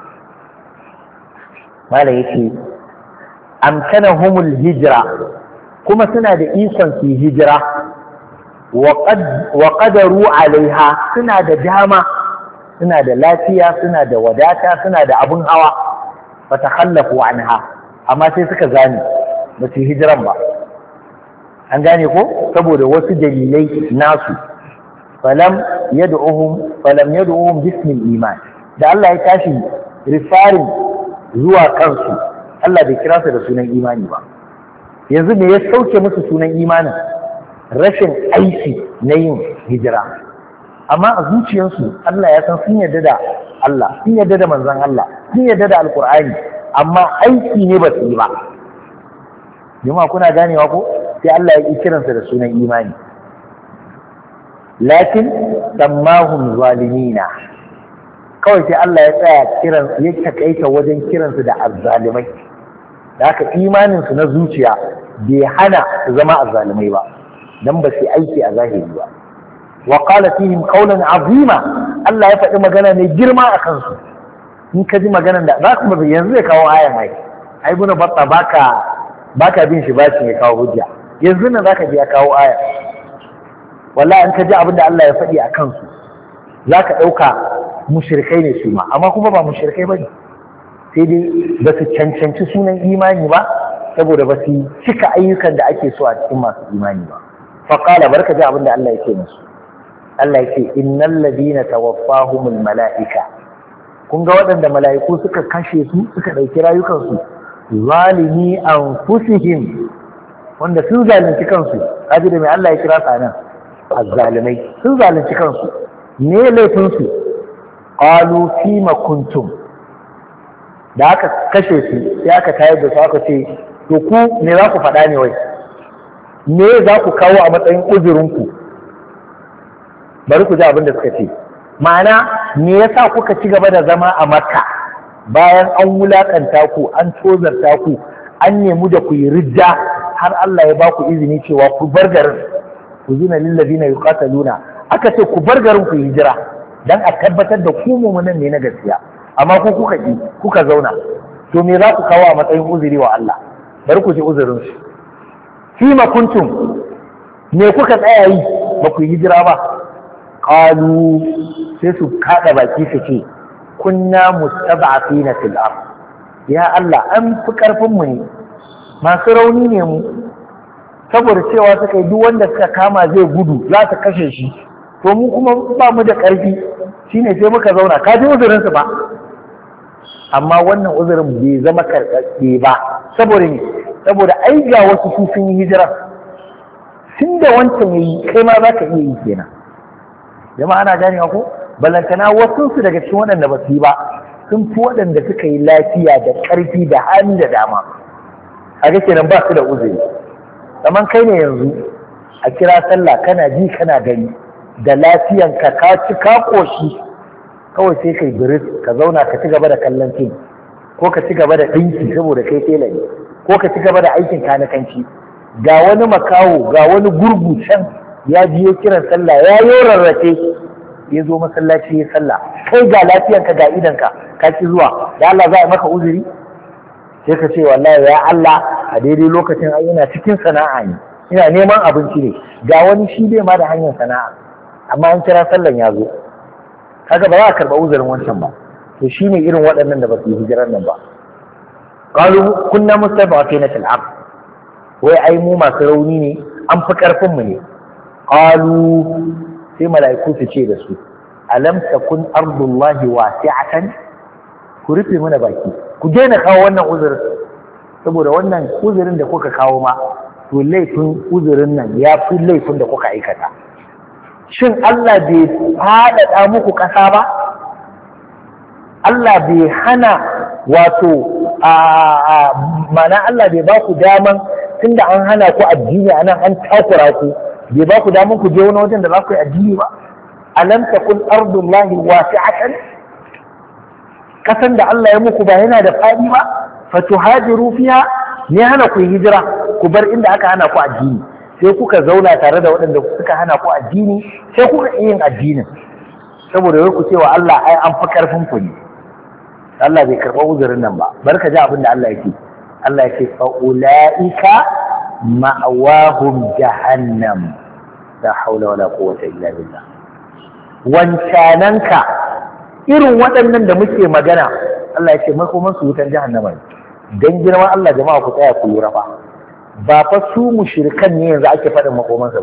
[SPEAKER 1] mala yace amkanahumul hijra kuma suna da ikon su hijira wa qadaru alaiha suna da dama suna da lafiya, suna da wadata, suna da abun hawa, fa takhallafu anha, amma sai suka zani ba su hijiran ba. An gane ko saboda wasu dalilai nasu. falam yad'uhum bismil iman, da Allah ya tashi rifarin zuwa kansu, Allah bai kira su da sunan imani ba. Yanzu me ya sauke musu sunan imanin? Rashin aiki na yin hijira. Amma a zuciyarsu Allah ya san sun yarda da Allah, sun yarda da manzon Allah, sun yarda da alkur'ani, amma aiki ne ba su yi ba. Jama'a kuna ganewa ko? Sai Allah ya yi kiransa da sunan imani. Lakin sammahum zalimina, kawai sai Allah ya tsaya kiran, ya takaita wajen kiransu da azzalimai. Da haka imaninsu na zuciya bai hana su zama azzalimai ba, dan ba su aiki a zahiri ba. wa qala fihim qawlan azima, Allah ya faɗi magana mai girma a kansu. In ka ji maganar da za ku yanzu zai kawo ayan ai guna batta baka bin shi bashi ya kawo hujja, yanzu nan zaka ji ya kawo aya. Wallahi in ka ji abin da Allah ya faɗi a kansu zaka ɗauka mushrikai ne su ma, amma kuma ba mushrikai bane, sai dai ba su cancanci sunan imani ba saboda ba su cika ayyukan da ake so a cikin masu imani ba. Faqala, barka ji abin da Allah yake musu. Allah yake innal ladina tawaffahumul mala'ika, kun ga waɗanda mala'iku suka kashe su, suka ɗauki rayukansu, zalimi anfusihim, wanda sun zalunci kansu. Kaji da mai Allah ya kira sa nan, azzalimai sun zalunci kansu. Me laifin su? Qalu fima kuntum, da aka kashe su sai aka tayar da su aka ce to ku me za ku faɗa ne wai, me za ku kawo a matsayin uzurinku? Bari ku ji abin da suka ce. Ma'ana me yasa kuka ci gaba da zama a Makka bayan an wulakanta ku, an tozarta ku, an nemi da ku yi ridda, har Allah ya ba ku izini cewa ku bar garin, ku zina lillazina yuqataluna, aka ce ku bar garin ku hijira dan a tabbatar da ku mu'minan ne na gaskiya, amma ku kuka zauna. To me za ku kawo a matsayin uzuri wa Allah? Bari ku ji uzurin su. Fima kuntum, me kuka tsaya yi ba ku hijira ba? Qalu, sai su kada baki su ce kunna mustab'afina fil ard, ya Allah an fi karfin mu ne, masu rauni ne mu, saboda cewa suka yi duk wanda suka kama zai gudu za ta kashe shi, to mu kuma ba mu da karfi, shine sai muka zauna. Ka ji uzurin su ba, amma wannan uzurin bai zama karɓaɓɓe ba. Saboda ne, saboda ai ga wasu su sun yi hijira, tun da wancan yayi kai ma za ka iya yi kenan. Jama'a ana ganewa ko? Balantana wasu su daga cikin waɗanda ba su yi ba sun fi waɗanda suka yi lafiya da ƙarfi da hali da dama. Haka kenan ba su da uzuri. Kaman kai ne yanzu a kira sallah kana ji kana gani da lafiyanka ka ci ka ƙoshi, kawai sai kai biris ka zauna ka ci gaba da kallon fim, ko ka ci gaba da ɗinki saboda kai tela ne, ko ka ci gaba da aikin kanikanci. Ga wani makawo, ga wani gurgu can ya biyo kiran sallah, ya yi rarrafe, ya zo masallaci ya sallah, kai ga lafiyanka ga idanka ka ki zuwa, da Allah za a maka uzuri? Sai ka ce wallahi ya Allah a daidai lokacin ai ina cikin sana'a ne, ina neman abinci ne, ga wani shi bai ma da hanyar sana'a, amma an kira sallan ya zo, kaga ba za a karɓa uzurin wancan ba. To shine irin waɗannan da ba su yi hijirar nan ba. Qalu kunna mustad'afina fil ard, wai ai mu masu rauni ne, an fi karfin mu ne. Qalu, sai mala'iku su ce da su alam takun ardullahi wasi'atan, ku rufe mana baki, ku daina kawo wannan uzurin, saboda wannan uzurin da kuka kawo ma to laifin uzurin nan ya fi laifin da kuka aikata. Shin Allah bai faɗaɗa muku ƙasa ba? Allah bai hana wato mana Allah bai ba ku daman, tunda an hana ku addini anan an takura ku, bai ba ku daman ku je wani wajen da za ku yi addini ba? Alam takun ardullahi wasi'atan, kasan da Allah ya muku ba yana da faɗi ba? Fatuhajiru fiha, ne hana ku hijira ku bar inda aka hana ku addini, sai kuka zauna tare da waɗanda suka hana ku addini, sai kuka yin addinin, saboda wai ku ce wa Allah ai an fi karfin ku ne. Allah bai karɓa uzurin nan ba. Barka ji abin da Allah yake. Allah yake fa ulaika ma'awahum jahannam, la haula wala quwwata illa billah. Wancananka irin waɗannan da muke magana Allah ya ce makoman su wutan jahannama ne. Dan girman Allah jama'a ku tsaya ku lura fa ba fa su mushrikan ne yanzu ake faɗin makomansu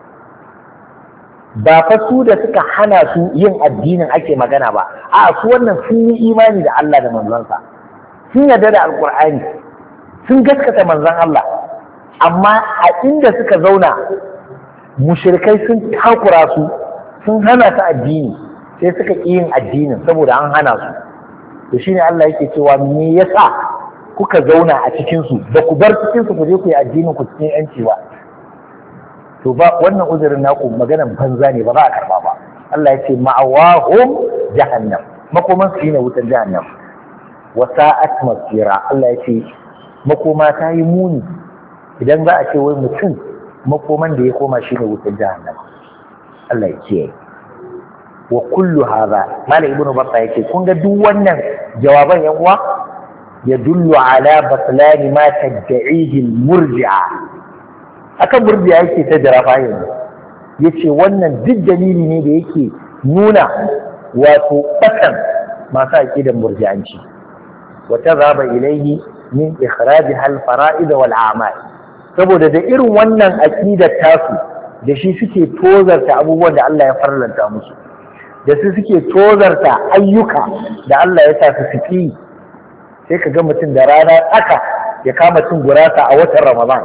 [SPEAKER 1] ba fa su da suka hana su yin addinin ake magana ba, a su wannan sun yi imani da Allah da manzansa, sun yarda da alkur'ani, sun gaskata manzan Allah, amma a inda suka zauna mushrikai sun takura su, sun hana su addini, sai suka ƙi yin addinin saboda an hana su. To shine Allah yake cewa me yasa kuka zauna a cikin su ba ku bar cikin su ku je ku yi addinin ku cikin yanci ba? To ba wannan uzurin naku maganan banza ne, ba za a karba ba. Allah ya ce ma'awahum jahannam, makoman su ne wutan jahannam. Wa sa'at masira, Allah ya ce makoma ta yi muni idan za a ce wai mutum makoman da ya koma shi ne wutan jahannam. Allah ya ce wa kullu hadha, Malam Ibn Battah yake kun ga duk wannan jawaban yan uwa ya dullu ala batlani ma tad'ihi al-murji'a. Akan murji'a yake ta jarafa yanzu, yace wannan duk dalili ne da yake nuna wato batan masu aqidan murji'anci wa tazaba ilayhi min ikhrajiha al-fara'id wal a'mal. Saboda da irin wannan aqidar tasu da shi suke tozarta abubuwan da Allah ya farlanta musu, da su suke tozarta ayyuka da Allah ya sa su fiki. Sai ka ga mutum da rana tsaka ya kama cin gurasa a watan Ramadan.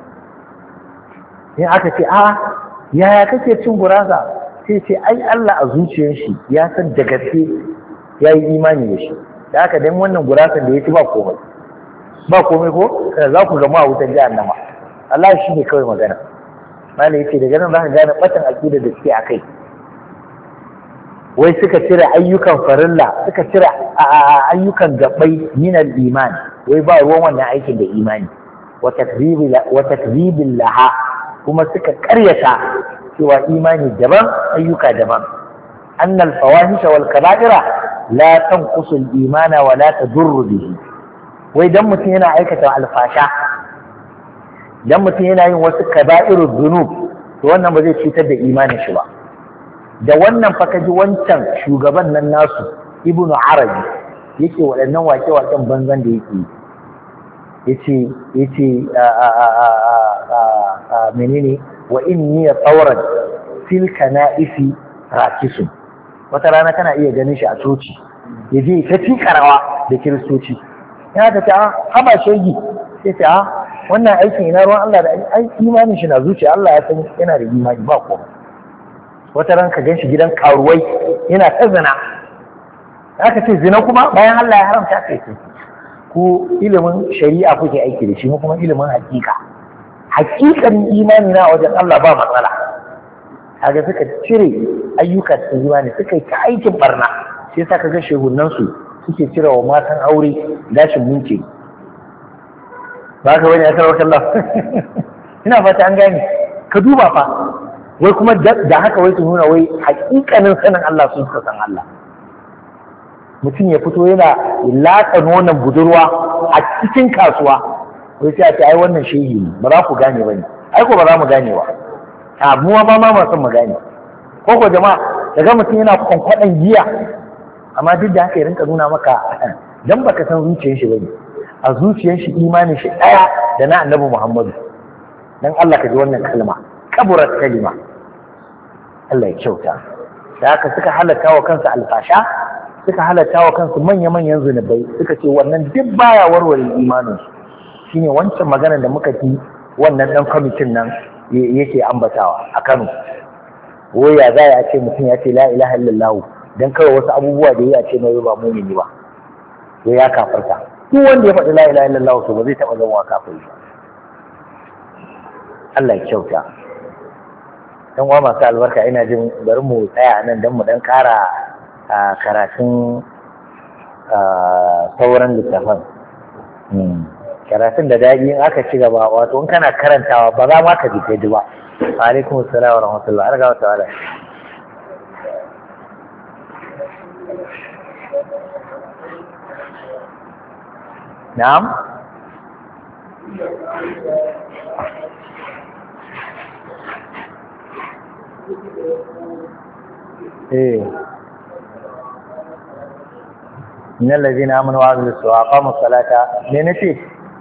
[SPEAKER 1] In aka ce yaya kake cin gurasa, sai ce ai Allah a zuciyar shi ya san da gaske ya yi imani da shi, da haka dan wannan gurasan da ya ci ba komai ko kada za ku gama a wutar jahannama. Allah shi ne kawai magana. Malai yace daga nan za ka gane batan aqida da suke akai. Wai suka cire ayyukan farilla, suka cire ayyukan gabai minal iman, wai ba ruwan wannan aikin da imani, wa takzibil laha, kuma suka karyata cewa imani daban ayyuka daban. Annal fawahisha wal kaba'ira la tanqusu al imana wa la tadurru bihi. Wai dan mutum yana aikata alfasha, dan mutum yana yin wasu kaba'irud dhunub, to wannan ba zai cutar da imanin shi ba. Da wannan fa kaji wancan shugaban nan nasu Ibnu Arabi yake waɗannan wake-waken banzan da yake menene wa inni tsauran fil kana'isi rakisun. Wata rana kana iya ganin shi a coci ya je ta tikarawa da kiristoci, ya ta ta haba shegi, sai ta wannan aikin ina ruwan Allah da imanin shi na zuciya, Allah ya san yana da imani ba komai. Wata ran ka ganshi gidan karuwai yana ta zina, aka ce zina kuma bayan Allah ya haramta kai ce ku ilimin shari'a kuke aiki da shi, mu kuma ilimin hakikan imani na wajen Allah ba matsala. Kaga suka cire ayyuka cikin imani, suka yi ta aikin barna, sai sa kaga shehunan su suke cire wa matan aure gashin munke. Ba ka wani akar Allah ina fata an gane. Ka duba fa, wai kuma da haka wai su nuna wai hakikanin sanin Allah sun suka san Allah. Mutum ya fito yana latsa nonon budurwa a cikin kasuwa, wai sai a ce ai wannan shehi ne, ba za ku gane ba ne, ai ko ba za mu gane ba, a mu ma son mu gane. Ko ko jama'a daga mutum yana kwankwaɗan giya, amma duk da haka ya rinka nuna maka dan baka san zuciyar shi bane, a zuciyar shi imanin shi ɗaya da na Annabi Muhammadu. Dan Allah ka ji wannan kalma, kaburat kalima. Allah ya kyauta. Da haka suka halatta wa kansu alfasha, suka halatta wa kansu manya-manyan zunubai, suka ce wannan duk baya warware imaninsu. Shine wancan magana da muka fi wannan ɗan kwamitin nan yake ambatawa a Kano. Woya za a ce mutum ya ce la ilaha illallah dan kawai wasu abubuwa da ya ce mai ba mumini ba, to ya kafarta. Duk wanda ya faɗi la ilaha illallah to ba zai taɓa zama kafiri ba. Allah ya kyauta. Dan uwa masu albarka, ina jin bari mu tsaya nan dan mu dan ƙara karatun sauran littafan. Karatun da daɗi in aka ci gaba, wato in kana karantawa ba za ma ka ji kai ba. Alaikum assalam wa rahmatullah. An ga wata wala. Na'am. innal ladina amanu wa amilus wa aqamus salata ne nace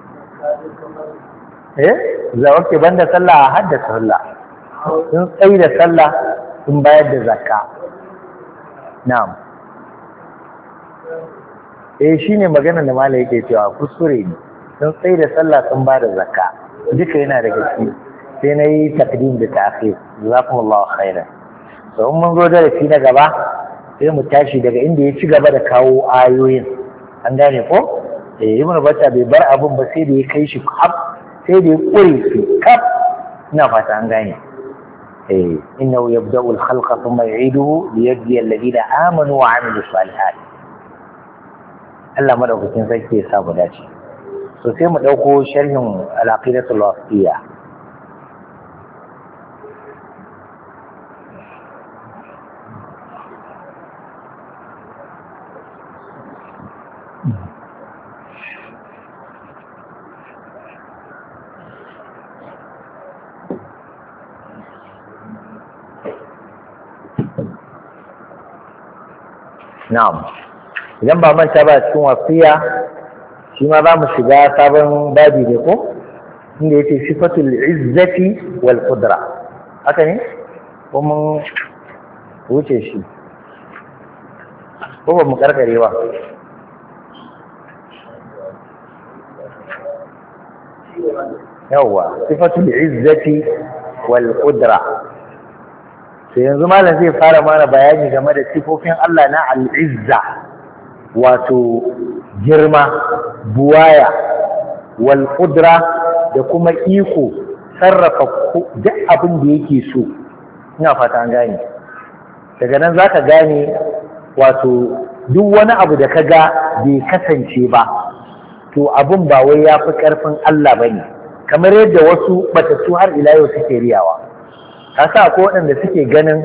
[SPEAKER 1] za wake banda sallah a hadda sallah sun tsayi da sallah sun bayar da zakka na'am shine maganar da malai yake cewa kuskure ne sun tsayi da sallah sun ba da zakka duka yana da gaske sai na yi takdim da ta'khir jazakumullahu khairan so mun zo da shi na gaba sai mu tashi daga inda ya ci gaba da kawo ayoyin an gane ko ibnu batta bai bar abun ba sai da ya kai shi sai da ya kure shi kaf ina fata an gane innahu yabda'u al-khalqa thumma yu'iduhu liyajzi alladhina amanu wa 'amilus salihat Allah madaukakin sarki ya sa mu dace so sai mu dauko sharhin al-aqidatul wasitiyya na'am idan ba manta ba cikin wasiya shi ma za mu shiga sabon babi ne ko inda yake sifatul izzati wal qudra haka ne ko mun wuce shi ko ba mu karkare ba yawwa sifatul izzati wal qudra sai yanzu malam zai fara mana bayani game da sifofin Allah na al'izza wato girma buwaya wal qudra da kuma iko sarrafa duk abin da yake so ina fata an gane daga nan zaka gane wato duk wani abu da kaga bai kasance ba to abin ba wai yafi karfin Allah bane kamar yadda wasu batattu har ila yau suke riyawa kasa ko waɗanda suke ganin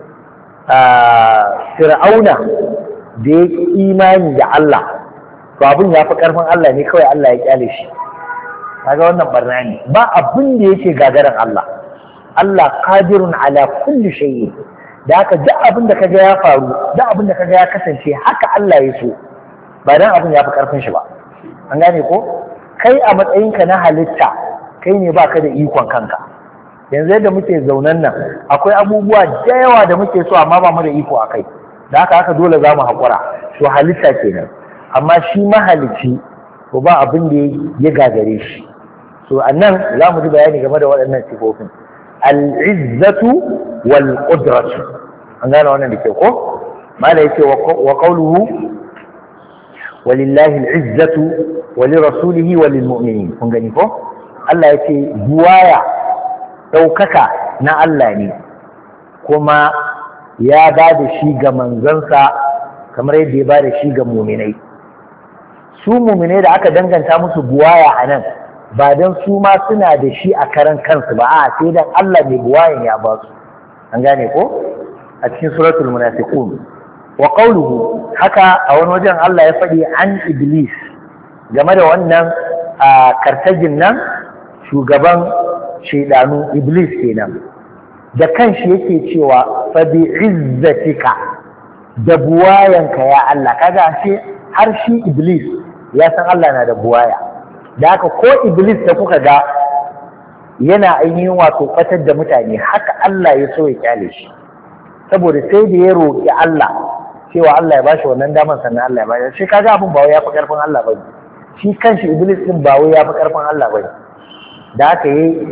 [SPEAKER 1] fir'auna da ya imani da Allah to abin ya fi ƙarfin Allah ne kawai Allah ya kyale shi kaga wannan barna ne ba abin da yake gagarin Allah Allah qadirun ala kulli shay'in da haka duk abin da kaga ya faru duk abin da kaga ya kasance haka Allah ya so ba dan abin ya fi ƙarfin shi ba an gane ko kai a matsayinka na halitta kai ne baka da ikon kanka yanzu yadda muke zaunan nan akwai abubuwa da yawa da muke so amma ba mu da iko akai da haka dole za mu haƙura to halitta kenan amma shi mahalicci to ba abin da ya gagare shi so annan za mu ji bayani game da waɗannan sifofin al-izzatu wal qudratu an gane wannan da ke ko mala yake wa qawluhu walillahi al-izzatu wa lirasulihi wa lilmu'minin kun gani ko Allah yake buwaya ɗaukaka na Allah ne kuma ya ba da shi ga manzansa kamar yadda ya ba da shi ga muminai su muminai da aka danganta musu buwaya a nan ba don su ma suna da shi a karan kansu ba a sai dan Allah mai buwayan ya ba su an gane ko a cikin suratul munafiqun wa qawluhu haka a wani wajen Allah ya faɗi an iblis game da wannan kartajin nan shugaban shaidanu iblis kenan da kanshi yake cewa fa bi izzatika da buwayanka ya Allah kaga shi har shi iblis ya san Allah na da buwaya da haka ko iblis da kuka ga yana ainihin wato batar da mutane haka Allah ya so ya kyale shi saboda sai da ya roƙi Allah cewa Allah ya bashi wannan daman sannan Allah ya bashi shi kaga abin ba wai ya fi karfin Allah bane shi kanshi iblis din ba wai ya fi karfin Allah bane da aka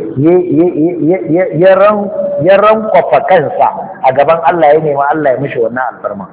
[SPEAKER 1] ya rankwafa kansa a gaban Allah ya nema Allah ya mishi wannan alfarma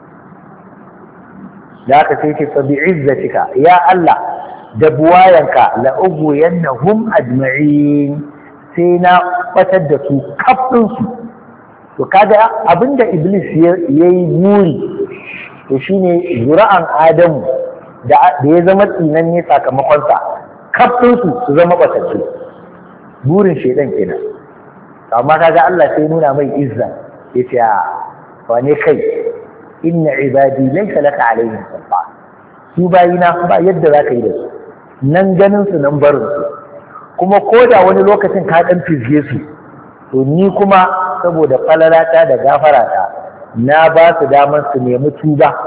[SPEAKER 1] da aka sai ce fa bi izzatika ya Allah da buwayanka la ugwiyannahum ajma'in sai na batar da su kafin su to kaga abinda iblis yayi buri to shine zura'an adamu da ya zama tsinanne sakamakon sa kafin su zama batattu burin shedan kenan amma kaga Allah sai nuna mai izza yace a wane kai inna ibadi laysa laka alaihim sultan su bayina ba yadda zaka yi da su nan ganin su nan barin su kuma koda wani lokacin ka dan fizge su to ni kuma saboda falalata da gafarata na ba su damar su nemi tuba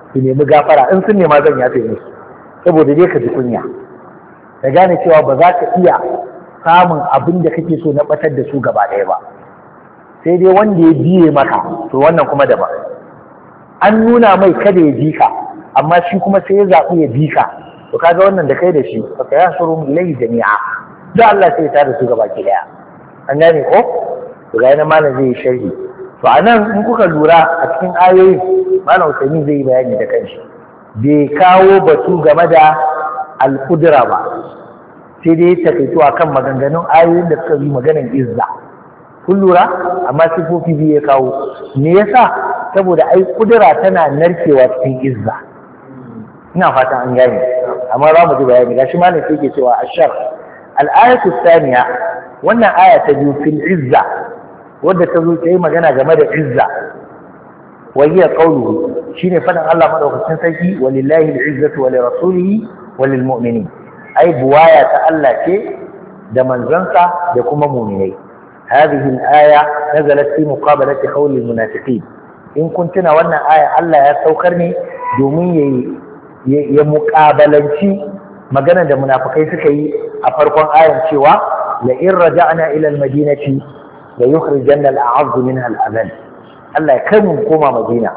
[SPEAKER 1] su nemi gafara in sun nema zan yafe musu saboda dai ka ji kunya ka gane cewa ba za ka iya samun abin da kake so na batar da su gaba ɗaya ba sai dai wanda ya biye maka to wannan kuma daban an nuna mai kada ya bi ka amma shi kuma sai ya zaɓi ya bi ka to kaga wannan da kai da shi fa ya shuru ilai jami'a da Allah sai ya tada su gaba ki daya an gane ko to ga yana malam zai yi sharhi to anan in kuka lura a cikin ayoyi malam Usaimi zai yi bayani da kanshi bai kawo batu game da al-qudra ba sai dai ya takaito akan maganganun ayoyin da suka yi maganar izza kun lura amma sifofi biyu ya kawo me yasa saboda ai kudura tana narkewa cikin izza ina fatan an gane amma za mu ji bayani gashi malam sai yake cewa ashar al-ayatu thaniya wannan aya ta biyu fil izza wadda ta zo ta yi magana game da izza wa hiya qawluhu shine fadan Allah madaukakin sarki walillahi al-izzatu wa lirasulihi wa lilmu'minin ai buwaya ta Allah ce da manzansa da kuma mu'minai هذه الآية نزلت في مقابلة قول المنافقين إن كنتنا وانا آية الله يسوكرني دومي يمقابلنشي مغانا دا منافقين سكي أفرقون آية شوا لئن رجعنا إلى المدينة ليخرجن الأعز منها الأذل الله يكرم قوم مدينة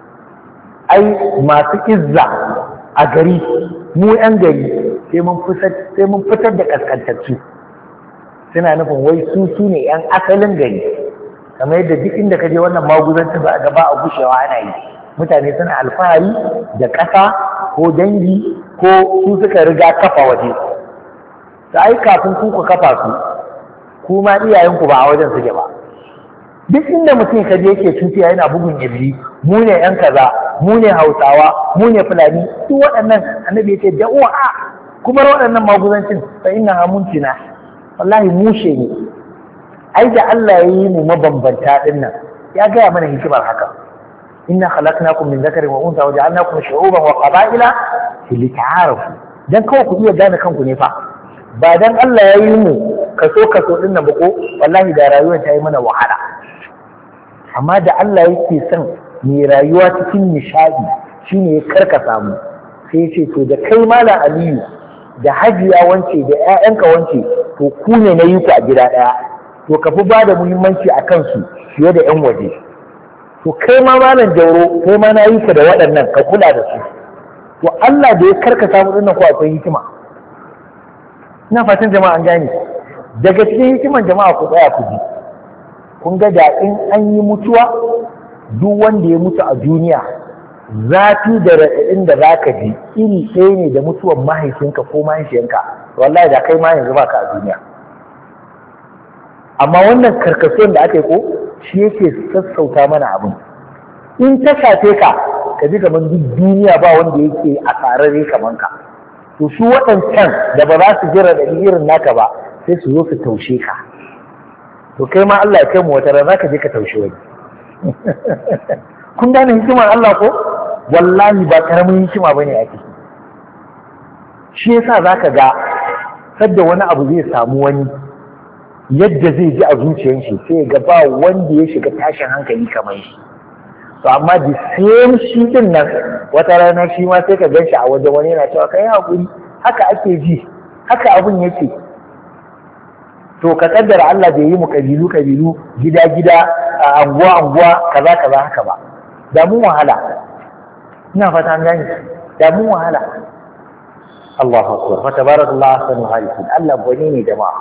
[SPEAKER 1] أي ما تئذى أجري مو أنجري سيمن فتر دك أسكنتكي suna nufin wai su ne ‘yan asalin gari kamar yadda duk inda ka je wannan maguzancin ba a gaba a gushewa ana yi mutane suna alfahari da ƙasa ko dangi ko su suka riga kafa waje ta ai kafin ku kafa su kuma iyayenku ba a wajen suke ba duk inda mutum ka je yake tutiya yana bugun yabi mu ne ‘yan kaza mu ne hausawa mu ne fulani duk waɗannan annabi ya ce da'u'a kuma waɗannan maguzancin fa inna hamuntina wallahi mushe ne ai da Allah ya yi mu mabambanta din nan ya gaya mana hikimar haka inna khalaqnakum min dhakarin wa untha wa ja'alnakum shu'uban wa qaba'ila lita'arafu dan kawai ku iya gane kanku ne fa ba dan Allah ya yi mu kaso din nan ba ko wallahi da rayuwar ta yi mana wahala amma da Allah yake son mai rayuwa cikin nishadi shine ya karkasa mu sai ya ce to da kai mala aliyu da hajiya wance da 'ya'yanka wance to ku ne na yi ku a gida ɗaya to ka fi ba da muhimmanci a kansu fiye da 'yan waje to kai ma malam jauro kai ma na yi ka da waɗannan ka kula da su to Allah da ya karkasa mu dinnan ko akwai hikima ina fatan jama'a an gane daga cikin hikiman jama'a ku tsaya ku ji kun ga da in an yi mutuwa duk wanda ya mutu a duniya zafi da raɗaɗin da za ka ji iri ɗaya ne da mutuwar mahaifinka ko mahaifiyanka wallahi da kai ma yanzu ba ka a duniya amma wannan karkasuwan da aka yi ko shi yake sassauta mana abin in ta shafe ka ka ji kamar duk duniya ba wanda yake a tsararre kamar ka to su waɗancan da ba za su ji raɗaɗi irin naka ba sai su zo su taushe ka to kai ma Allah ya kai mu wata rana ka je ka taushe wani kun gane hikimar Allah ko wallahi ba karamin hikima bane a ciki shi yasa zaka ga sadda wani abu zai samu wani yadda zai ji a zuciyar shi sai ga ba wanda ya shiga tashin hankali kamar shi to amma da same shi din nan wata rana shi ma sai ka gan shi a wajen wani yana cewa kai hakuri haka ake ji haka abun yake to ka kaddara Allah bai yi mu kabilu gida anguwa kaza haka ba da mun wahala ina fata an gani da mun wahala Allahu akbar fa tabarakallahu ahsanul khaliqin Allah gwani ne jama'a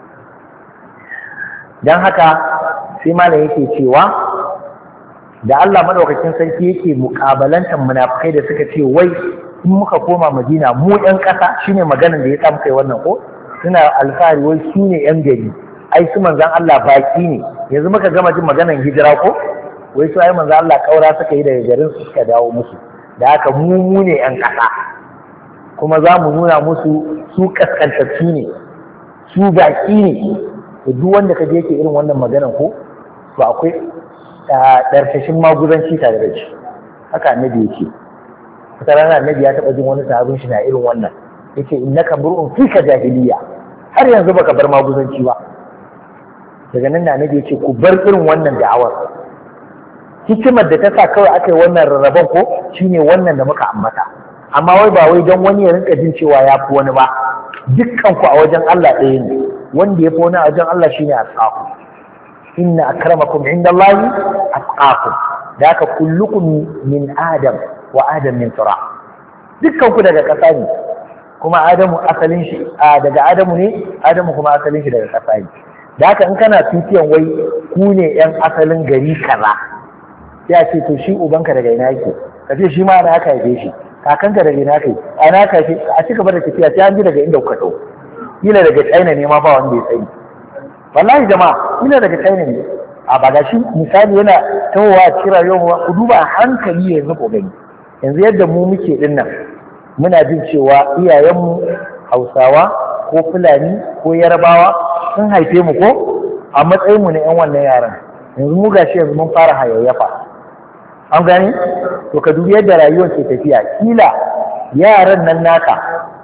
[SPEAKER 1] dan haka sai malam yake cewa da Allah madaukakin sarki yake mukabalantar munafikai da suka ce wai in muka koma Madina mu ɗan ƙasa shine maganar da ya samu kai wannan ko suna alfahari wai su ne ‘yan gari ai su manzan Allah baki ne yanzu muka gama jin maganar hijira ko wai su ai manzan Allah kaura suka yi daga garin su suka dawo musu da haka mu ne ‘yan ƙasa kuma za mu nuna musu su kaskantattu ne su baki ne da duk wanda ka je yake irin wannan maganar ko to akwai ɗarfashin maguzanci tare da shi haka annabi yake wata rana annabi ya taɓa jin wani sahabin shi na irin wannan yace innaka bur'un fika jahiliya har yanzu baka bar maguzanci ba daga nan annabi yace ku bar irin wannan da'awar hikimar da ta sa kawai aka yi wannan rarraban ko shine wannan da muka ambata, amma wai ba wai don wani ya rinka jin cewa ya fi wani ba, dukkan ku a wajen Allah ɗaya ne, wanda ya fi wani a wajen Allah shine atqakum, inna akramakum indallahi atqakum, da haka kullukum min adam wa adam min turab, dukkan ku daga ƙasa ne, kuma Adamu asalin shi daga Adamu ne, Adamu kuma asalin shi daga ƙasa ne. Da haka in kana tutiyan wai ku ne ƴan asalin gari kaza, ya ce to shi ubanka daga ina yake, ka ce shi ma ana aka haife shi, kakanka daga ina kai, ana aka haife, a cika bar da tafiya sai an ji daga inda kuka tau, kila daga China ne ma ba wanda ya sani, wallahi jama'a kila daga China ne, a ba shi misali yana tawowa a cikin rayuwar ku duba a hankali yanzu ko gani, yanzu yadda mu muke dinnan muna jin cewa iyayenmu Hausawa ko Fulani ko Yarbawa sun haife mu ko a matsayin mu na ƴan wannan yaran, yanzu mu gashi yanzu mun fara hayayyafa, an gani to ka dubi yadda rayuwar ke tafiya, kila yaran nan naka,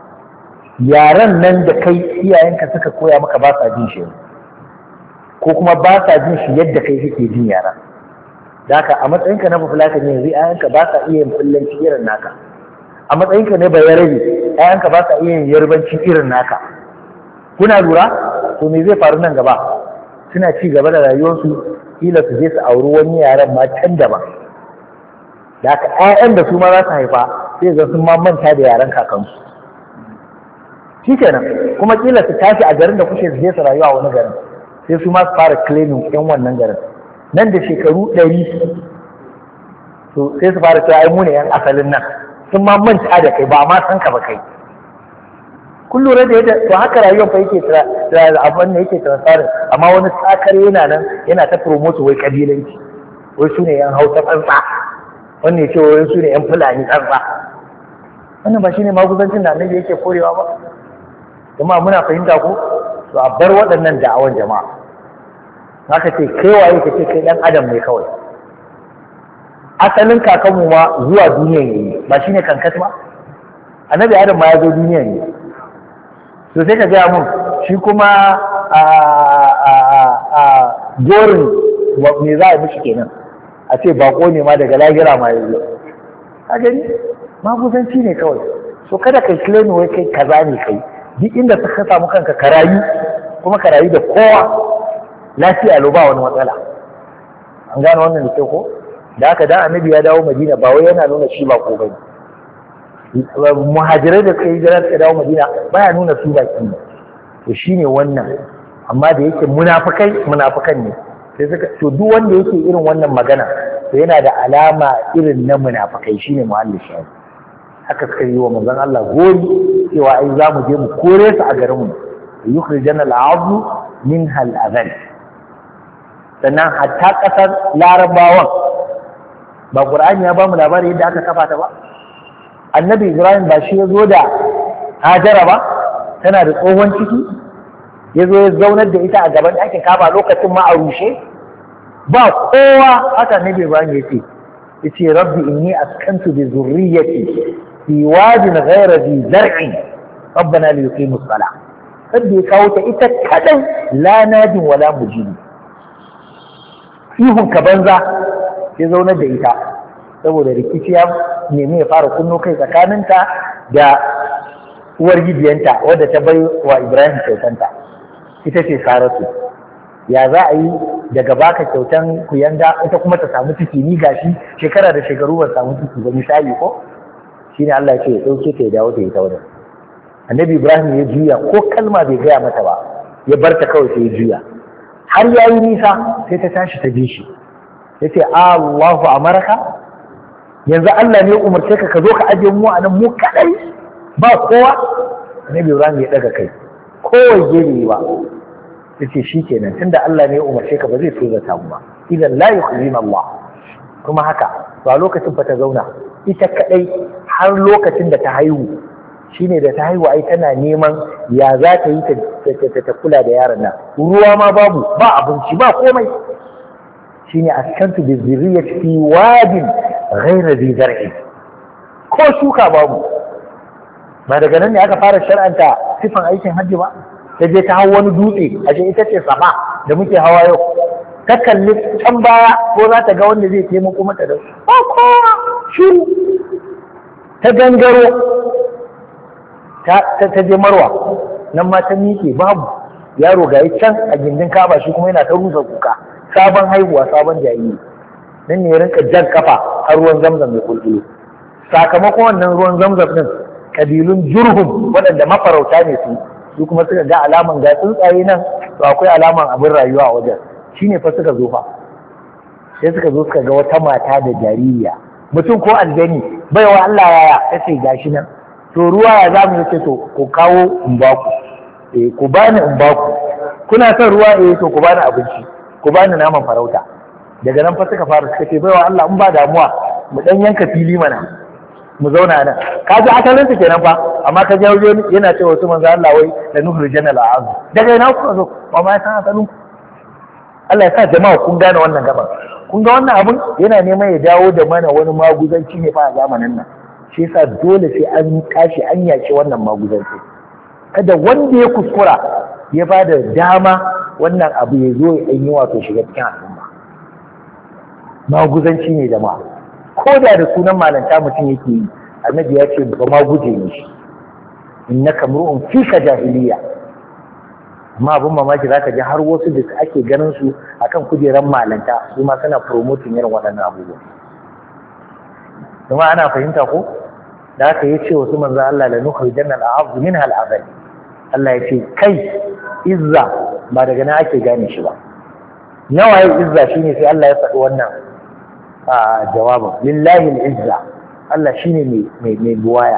[SPEAKER 1] yaran nan da kai iyayenka suka koya maka ba sa jin shi ko kuma ba sa jin shi yadda kai kake jin yaran, da haka a matsayinka na Bafulatani yanzu iyayenka ba sa iya yin fullanci irin naka, a matsayinka ne Bayarabe iyayenka ba sa iya yin Yarbanci irin naka, kuna lura to me zai faru nan gaba, suna ci gaba da rayuwarsu, kila su je su auri wani yaran ma can daban, da haka ƴaƴan da su ma za su haifa sai ga sun ma manta da yaran kakansu, shi kenan kuma kila su tashi a garin da kuke su je su rayuwa a wani garin, sai su ma su fara claiming ƴan wannan garin, nan da shekaru 100 to sai su fara cewa ai mu ne ƴan asalin nan, sun ma manta da kai ba ma san ka ba kai. Kun lura da yadda to haka rayuwar fa yake abin da yake transparent, amma wani sakare yana nan yana ta promote wai kabilanci, wai su ne ƴan Hausa tsantsa, wannan ya ce wai su ne ƴan Fulani tsantsa, wannan ba shine maguzancin da annabi yake korewa ba, jama'a muna fahimta ko to a bar waɗannan da'awan jama'a, haka ce kai waye ka ce kai ɗan adam ne kawai, asalin kakanmu ma zuwa duniya ne ba shine kankas ba, annabi adam ma ya zo duniya ne, to sai ka gaya mun shi kuma gorin me za a mishi kenan, a ce bako ne ma daga lahira ma ya zo, ka gani maguzanci ne kawai, so kada kai claim wai kai kaza ne kai, duk inda ka samu kanka ka rayu kuma ka rayu da kowa lafiya lo ba wani matsala, an gane wannan da ke ko, da haka dan annabi ya dawo Madina ba wai yana nuna shi ba ko bane, muhajirai da suka yi hijira suka dawo Madina baya nuna su baki ne, to shine wannan, amma da yake munafikan ne sai suka, to duk wanda yake irin wannan magana to yana da alama irin na munafikai, shine muhallin shayi, haka suka yi wa manzon Allah gori cewa ai za mu je mu kore su a garin mu, yukhrijana al-'azmu minha al-adhan. Sannan hatta kasar Larabawan ba Qur'ani ya ba mu labari yadda aka kafa ta ba, annabi Ibrahim ba shi ya zo da Hajara ba, tana da tsohon ciki, ya zo ya zaunar da ita a gaban ɗakin Ka'aba lokacin ma a rushe, ba kowa, haka annabi Ibrahim ya ce yace rabbi inni askantu bi zurriyyati fi wadin ghayra dhi zar'in rabbana li yuqimu as-salah, kada ya kawo ta ita kadan la nadin wala mujib, ihun ka banza ya zaunar da ita saboda rikici ya nemi ya fara kunno kai tsakaninta da uwar gidiyanta wadda ta bai wa Ibrahim kyautanta, ita ce Saratu. Ya za a yi daga baka kyautan kuyanga ita kuma ta samu ciki, ni gashi shekara da shekaru ba samu ciki ba misali ko, shine Allah ya ce ya dauke ta ya dawo ta ita wannan. Annabi Ibrahim ya juya ko kalma bai gaya mata ba, ya bar ta kawai sai ya juya, har yayi nisa sai ta tashi ta bi shi, yace Allahu amaraka, yanzu Allah ne ya umarce ka zo ka aje mu a nan mu kadai ba kowa. Annabi Ibrahim ya daga kai, kowai gebe ba, yace shikenan tunda Allah ne ya umarce ka ba zai tozata mu ba, idan la yukhzina Allah. Kuma haka ba lokacin fa ta zauna ita kadai har lokacin da ta haihu, shine da ta haihu ai tana neman ya za ta yi ta kula da yaron nan, ruwa ma babu, ba abinci ba komai, shine askantu bi zurriyyati fi wadin ghayra dhi zar'in, ko shuka babu. Ba daga nan ne aka fara shar'anta sifan aikin hajji ba, ta je ta hau wani dutse, ashe ita ce Safa da muke hawa yau, ta kalli can baya ko za ta ga wanda zai taimako mata da kowa shiru, ta gangaro ta je Marwa, nan ma ta miƙe babu, yaro ga can a gindin Ka'aba shi kuma yana ta rusa kuka, sabon haihuwa sabon jariri, nan ne ya rinka jan kafa har ruwan Zamzam ya kulkulo. Sakamakon wannan ruwan Zamzam din, kabilun Jurhum waɗanda mafarauta ne su kuma suka ga alaman ga tsuntsaye nan, to akwai alaman abin rayuwa a wajen, shine fa suka zo fa, sai suka zo suka ga wata mata da jaririya, mutum ko aljani, baiwa Allah yaya ta ce gashi nan, to ruwa ya zamu yace to ku kawo in ba ku, ku bani in ba ku, kuna son ruwa to ku bani abinci, ku bani naman farauta. Daga nan fa suka fara suka ce baiwa Allah in ba damuwa mu dan yanka fili mana mu zauna nan, ka ji asalin su kenan fa, amma ka ji yana ce wasu manzo Allah wai da nuhur janal a'az, daga ina kuka zo ba ma san asalin ku. Allah ya sa jama'a kun gane wannan gaban, kun ga wannan abun yana neman ya dawo da mana wani maguzanci ne fa a zamanin nan, shi yasa dole sai an tashi an yaki wannan maguzanci. Kada wanda ya kuskura ya ba da dama wannan abu ya zo ya yi wato shiga cikin al'umma. Maguzanci ne jama'a, ko da sunan malanta mutum yake yi, annabi ya ce ba ma guje ne shi, innaka mru'un fika jahiliya. Amma abin mamaki za ka ji har wasu da ake ganin su akan kujeran malanta su ma suna promoting irin waɗannan abubuwa. Kuma ana fahimta ko da aka yi ce wasu manzo Allah la nukhrijanna al-a'z minha al-abad. Allah ya ce kai izza ba daga nan ake gane shi ba. Nawa ya izza shine sai Allah ya faɗi wannan jawabin, lillahi al-izza, Allah shine mai buwaya.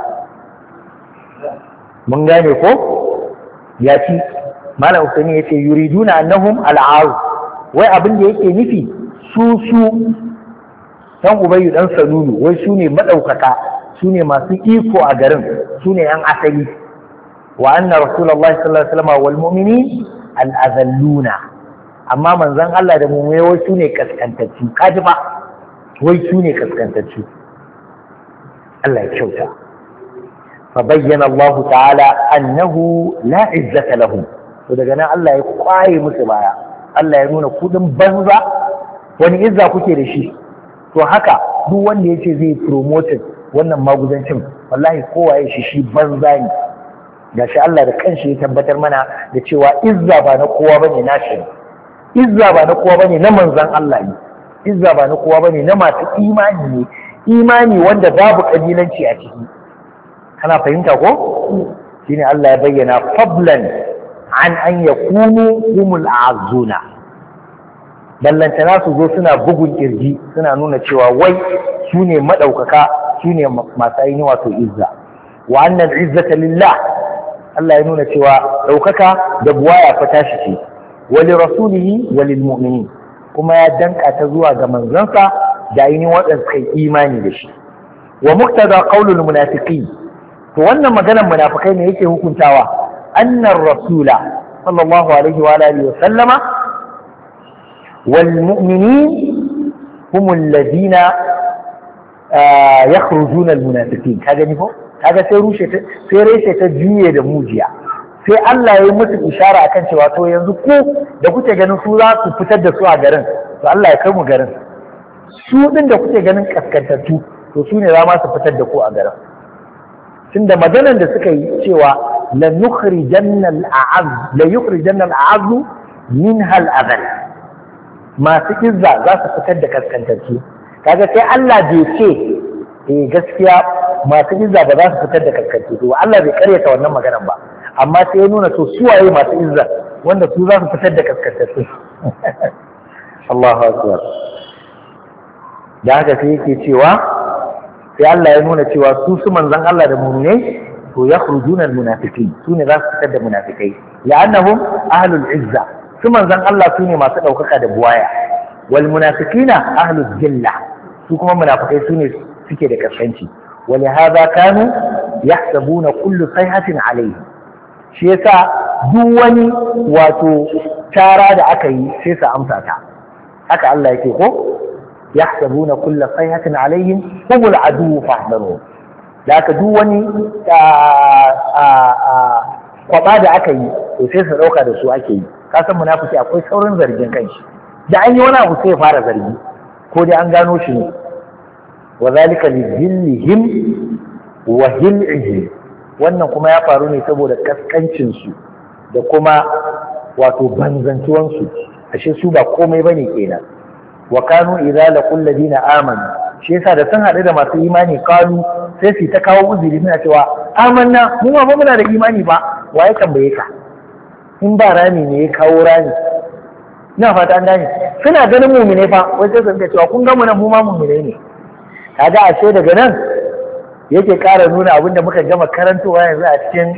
[SPEAKER 1] Mun gane ko ya ci Malam Usaini yace yuriduna annahum al-a'z, wai abin da yake nufi su dan Ubayyu dan Salulu, wai su ne madaukaka, su ne masu iko a garin, su ne yan asali. Wa anna rasulullahi sallallahu alaihi wasallam wal mu'minin al-azalluna, amma manzon Allah da mu'mini wai su ne kaskantacci. Kaji fa, wai su ne kaskantacci. Allah ya kyauta. Fa bayyana Allah ta'ala annahu la izzata lahum, to daga nan Allah ya kwaye musu baya, Allah ya nuna kudin banza, wani izza kuke da shi. To haka duk wanda ya ce zai promoting wannan maguzancin, wallahi kowa ya shi banza ne. Gashi Allah da kanshi ya tabbatar mana da cewa izza ba na kowa bane nashi, izza ba na kowa bane na manzon Allah ne, izza ba na kowa bane na masu imani ne, imani wanda babu kabilanci a ciki. Kana fahimta ko? Shine Allah ya bayyana fadlan an yakunu humul a'azzuna, ballantana su zo suna bugun kirji suna nuna cewa wai su ne madaukaka, su ne masu ainihi wato izza. Wa annal izzata lillah, Allah ya nuna cewa daukaka da buwaya fa tashi ce, wa li rasulihi wa lil mu'minin, kuma ya danka ta zuwa ga manzansa da ainihin waɗanda suka yi imani da shi. Wa muqtada qaulul munafiqin, to wannan maganar munafikai ne yake hukuntawa أن الرسول صلى الله عليه وآله وسلم والمؤمنين هم الذين يخرجون المنافقين. هذا نفو هذا سيريشة تجوية دموجيا sai Allah ya yi musu ishara akan cewa to yanzu ko da kuke ganin su za su fitar da su a garin, to Allah ya kai mu garin. Su din da kuke ganin kaskantattu, to su ne za ma su fitar da ku a garin. Tunda maganar da suka yi cewa la yukhrijanna al-a'azz minha al-adhal, masu izza za su fitar da kaskantattu. Kaga sai Allah bai ce gaskiya masu izza ba za su fitar da kaskantattu ba, Allah bai karyata wannan maganar ba, amma sai ya nuna to suwaye masu izza wanda su za su fitar da kaskantattu. Allahu akbar. Da haka sai yake cewa sai Allah ya nuna cewa su manzon Allah da mu'minai to yakhrujuna al-munafiqin, su ne za su fitar da munafikai, la'annahum ahlul izza, su manzon Allah su ne masu daukaka da buwaya, wal munafiqina ahlul jilla, su kuma munafikai su ne suke da kaskanci. Wa li hadha kanu yahsabuna kullu sayhatin alayhi, shi yasa duk wani wato tara da aka yi sai su amsa ta. Haka Allah yake ko yahsabuna kullu sayhatin alayhim humul adu fahdharuhum. Da aka duk wani kwaba da aka yi to sai su ɗauka da su ake yi. Ka san munafiki akwai saurin zargin kanshi, da an yi wani abu sai ya fara zargi ko dai an gano shi ne wa zalika li zillihim wa hil'ihim, wannan kuma ya faru ne saboda kaskancin su da kuma wato banzantuwan su, ashe su ba komai bane kenan. wa kanu idza laqul ladina amanu, shi yasa da sun haɗu da masu imani kanu sai su ta kawo uzuri suna cewa amanna mu ma muna da imani ba, waye tambaye ka in ba rami ne ya kawo rami. ina fata an gane, suna ganin mumine fa wai sai su cewa kun ga mu nan mu ma mumine ne. kaga ashe daga nan yake ƙara nuna abinda muka gama karantowa yanzu a cikin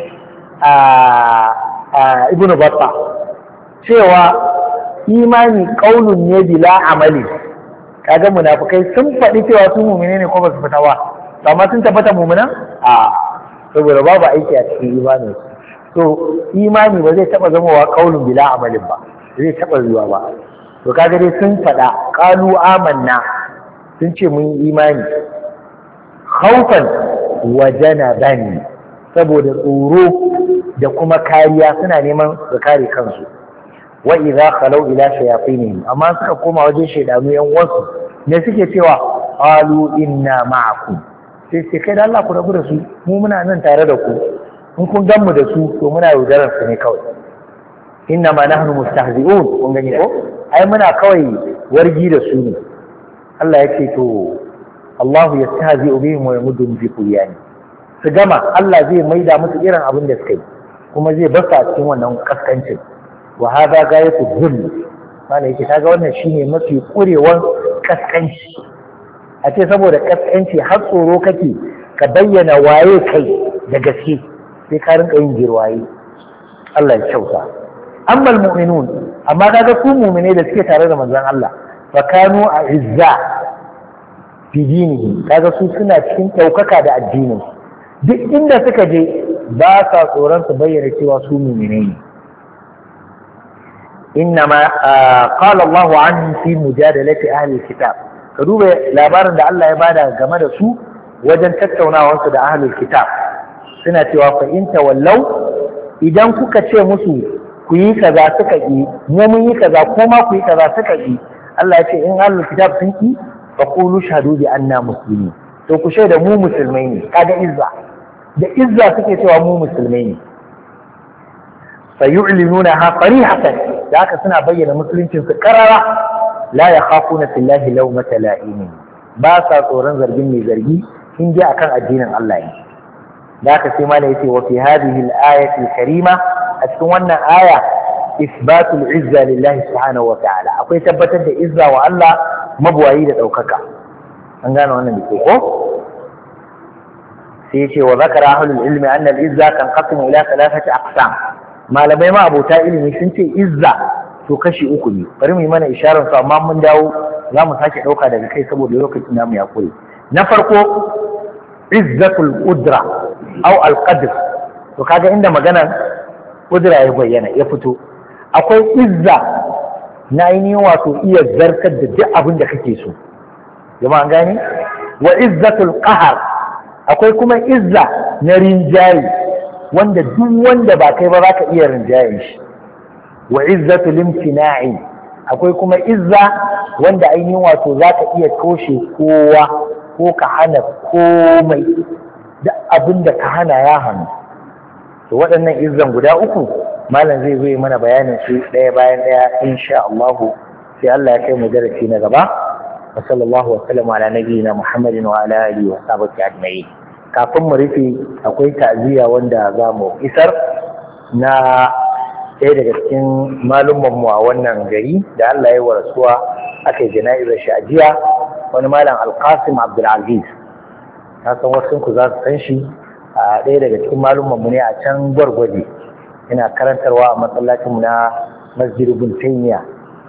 [SPEAKER 1] Ibn Battah cewa imani qaulun ne bila amali. kaga munafikai sun faɗi cewa su mumine ne ko ba su fita ba, amma sun tabbata muminan saboda babu aiki a cikin imanin. to imani ba zai taɓa zamowa qaulun bila amalin ba, zai taɓa zuwa ba. to kaga dai sun faɗa qalu amanna, sun ce mun yi imani khawfan wa janaban, saboda tsoro da kuma kariya suna neman su kare kansu. wa idza khalau ila shayatinihim, amma suka koma wajen shaydanu yan wasu ne suke cewa qalu inna ma'akum, sai kai da Allah ku rabu da su, mu muna nan tare da ku, in kun gan mu da su to muna yaudarar su ne kawai. inna ma nahnu mustahzi'un, kun gani ko ai muna kawai wargi da su ne. Allah ya ce to Allahu yastahzi'u bihim wa yamudduhum fi tughyan, su gama Allah zai maida musu irin abin da suka yi kuma zai basa cikin wannan kaskancin. wa hada gayatu dhull, mana yake kaga wannan shine mafi kurewan kaskanci. a ce saboda kaskanci har tsoro kake ka bayyana waye kai da gaske, sai ka rinka yin jirwaye. Allah ya kyauta. amma almu'minun, amma kaga su mu'mine da suke tare da manzon Allah fa kanu a'izza fi dinihi, kaga su suna cikin daukaka da addinin, duk inda suka je ba sa tsoron su bayyana cewa su mu'mine ne. innama qala Allah anhum fi mujadalati ahli alkitab, ka duba labarin da Allah ya bada game da su wajen tattaunawarsu da ahli alkitab. suna cewa fa in tawallau, idan kuka ce musu ku yi kaza suka yi, mu mun yi kaza ko ma ku yi kaza suka yi, Allah ya ce in ahlul kitab sun ki fa qulu shahadu bi anna muslimin, to ku shaida mu musulmai ne. kaga izza da izza suke cewa mu musulmai ne. fa yu'linunaha qarihatan, da haka suna bayyana musuluncin su karara. la yakhafuna fillahi lawmata la'im, ba sa tsoron zargin mai zargi in dai akan addinin Allah ne. da haka sai malai yace wa fi hadhihi al-ayati al-karima, a cikin wannan aya isbatul izza lillahi subhanahu wa ta'ala, akwai tabbatar da izza wa Allah mabuwayi da daukaka. an gane wannan da ke ko sai yace wa zakara ahlul ilmi anna al-izza tanqasimu ila thalathati aqsam, malamai ma abota ilimi sun ce izza to kashi uku ne. bari mu yi mana isharar su, amma mun dawo za mu sake dauka daga kai saboda lokacin namu ya kure. na farko izzatul qudra aw al-qadr, to kaga inda magana kudura ya bayyana ya fito. akwai izza na ainihin wato iya zartar da duk abin da kake so, jama'a an gane. wa izzatul qahar, akwai kuma izza na rinjaye, wanda duk wanda ba kai ba za ka iya rinjayen shi. wa izzatul imtina'i, akwai kuma izza wanda ainihin wato za ka iya toshe kowa ko ka hana komai, duk abin da ka hana ya hannu. to waɗannan izzan guda uku malam zai zo mana bayanin su ɗaya bayan ɗaya insha Allah, sai Allah ya kai mu darasi na gaba. wa sallallahu wa sallam ala nabiyyina Muhammadin wa ala alihi wa sahbihi ajma'in. kafin mu rufe akwai ta'ziya wanda za mu isar na ɗaya daga cikin malummanmu a wannan gari da Allah ya wa rasuwa, aka yi jana'izar shi a jiya, wani malam Alqasim Abdulaziz. na san wasu ku za su san shi, a ɗaya daga cikin malummanmu ne a can Gwargwaje, yana karantarwa a masallacinmu na Masjid Ibn Taymiyyah.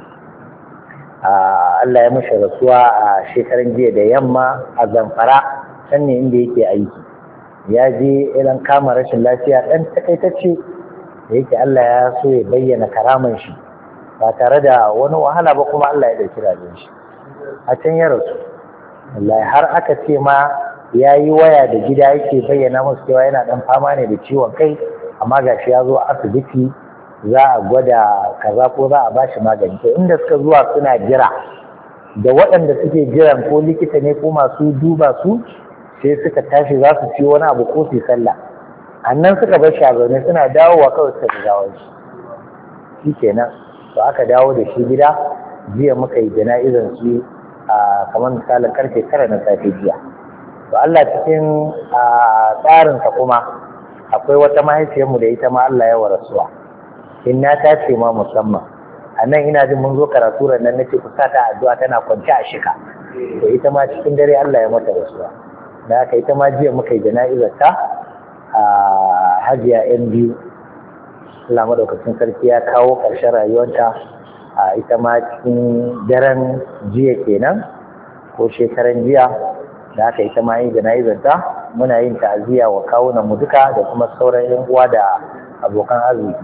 [SPEAKER 1] Allah ya mashi rasuwa a shekaran jiya da yamma a Zamfara, can ne inda yake aiki. ya je ilan kama rashin lafiya ɗan takaitacce, da yake Allah ya so ya bayyana karaman shi ba tare da wani wahala ba, kuma Allah ya ɗauki rayuwar shi. a can ya rasu. wallahi har aka ce ma ya yi waya da gida yake bayyana musu cewa yana ɗan fama ne da ciwon kai, amma gashi ya zo asibiti za a gwada kaza ko za a bashi magani to inda suka zuwa suna jira da waɗanda suke jiran ko likita ne ko masu duba su sai suka tashi za su ci wani abu ko su sallah annan suka bar shagarne suna dawowa kawai suka dawo shi kenan to aka dawo da shi gida jiya muka yi jana'izar shi a kamar misalin karfe 9 na safe jiya to Allah cikin tsarinsa kuma akwai wata mahaifiyarmu da ita ma Allah ya wa rasuwa inna ta ce ma musamman a nan ina jin mun zo karatu ran nan nace ku sa ta addu'a tana kwance a shika to ita ma cikin dare Allah ya mata rasuwa da haka ita ma jiya muka yi jana'izar ta a Hajiya yan biyu Allah madaukakin sarki ya kawo ƙarshen rayuwarta a ita ma cikin daren jiya kenan ko shekaran jiya da haka ita ma yin jana'izar ta muna yin ta'aziyya wa kawunan mu duka da kuma sauran yan uwa da abokan arziki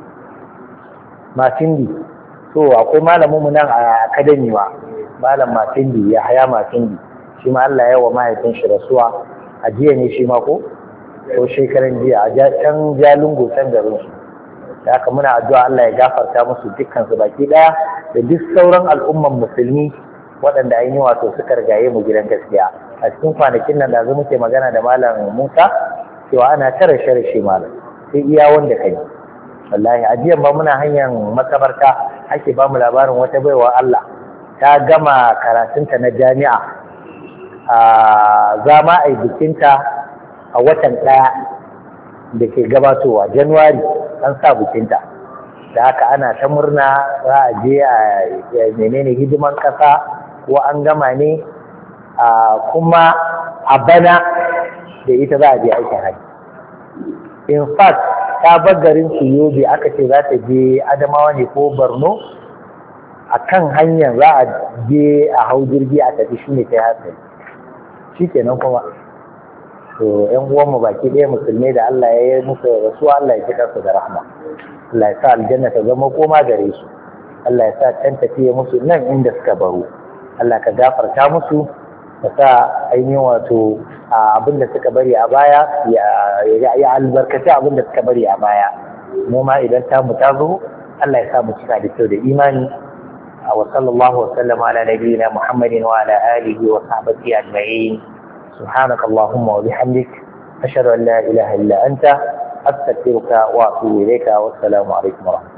[SPEAKER 1] Matindi so akwai malamin mu nan a academy wa malam Matindi ya haya Matindi shi ma Allah ya wa mahaifin shi rasuwa a jiya ne shi ma ko shekaran jiya a can jalungo can garin su da haka muna addu'a Allah ya gafarta musu dukkan su baki daya da duk sauran al'umman musulmi waɗanda ainihin wato suka rigaye mu gidan gaskiya a cikin kwanakin nan da muke magana da malam Musa cewa ana tare shi malam sai iya wanda kai wallahi a jiya ba muna hanyar makabarta ake ba mu labarin wata baiwa Allah ta gama karatunta na jami'a a zama a bikinta a watan ɗaya da ke gabatowa Januwari an sa bikinta da haka ana ta murna za a je a menene hidiman ƙasa ko an gama ne kuma a bana da ita za a je aikin haji in fact ta bar garin su Yobe aka ce za ta je Adamawa ne ko Borno a kan hanyar za a je a hau jirgi a tafi shi ne ta yi hatsari shi kenan kuma to yan uwanmu baki ɗaya musulmai da Allah ya yi musu rasuwa Allah ya kika su da rahma Allah ya sa aljanna ta zama koma gare su Allah ya sa can tafiye musu nan inda suka baro Allah ka gafarta musu ka sa ainihin wato abin da suka bari a baya ya albarkaci abin da suka bari a baya mu ma idan ta mu ta zo Allah ya sa mu cika da kyau da imani wa sallallahu wa sallama ala nabiyyina Muhammadin wa ala alihi wa sahbihi ajma'in subhanaka allahumma wa bihamdik ashhadu an la ilaha illa anta astaghfiruka wa atubu ilayka wa assalamu alaikum wa rahmatullahi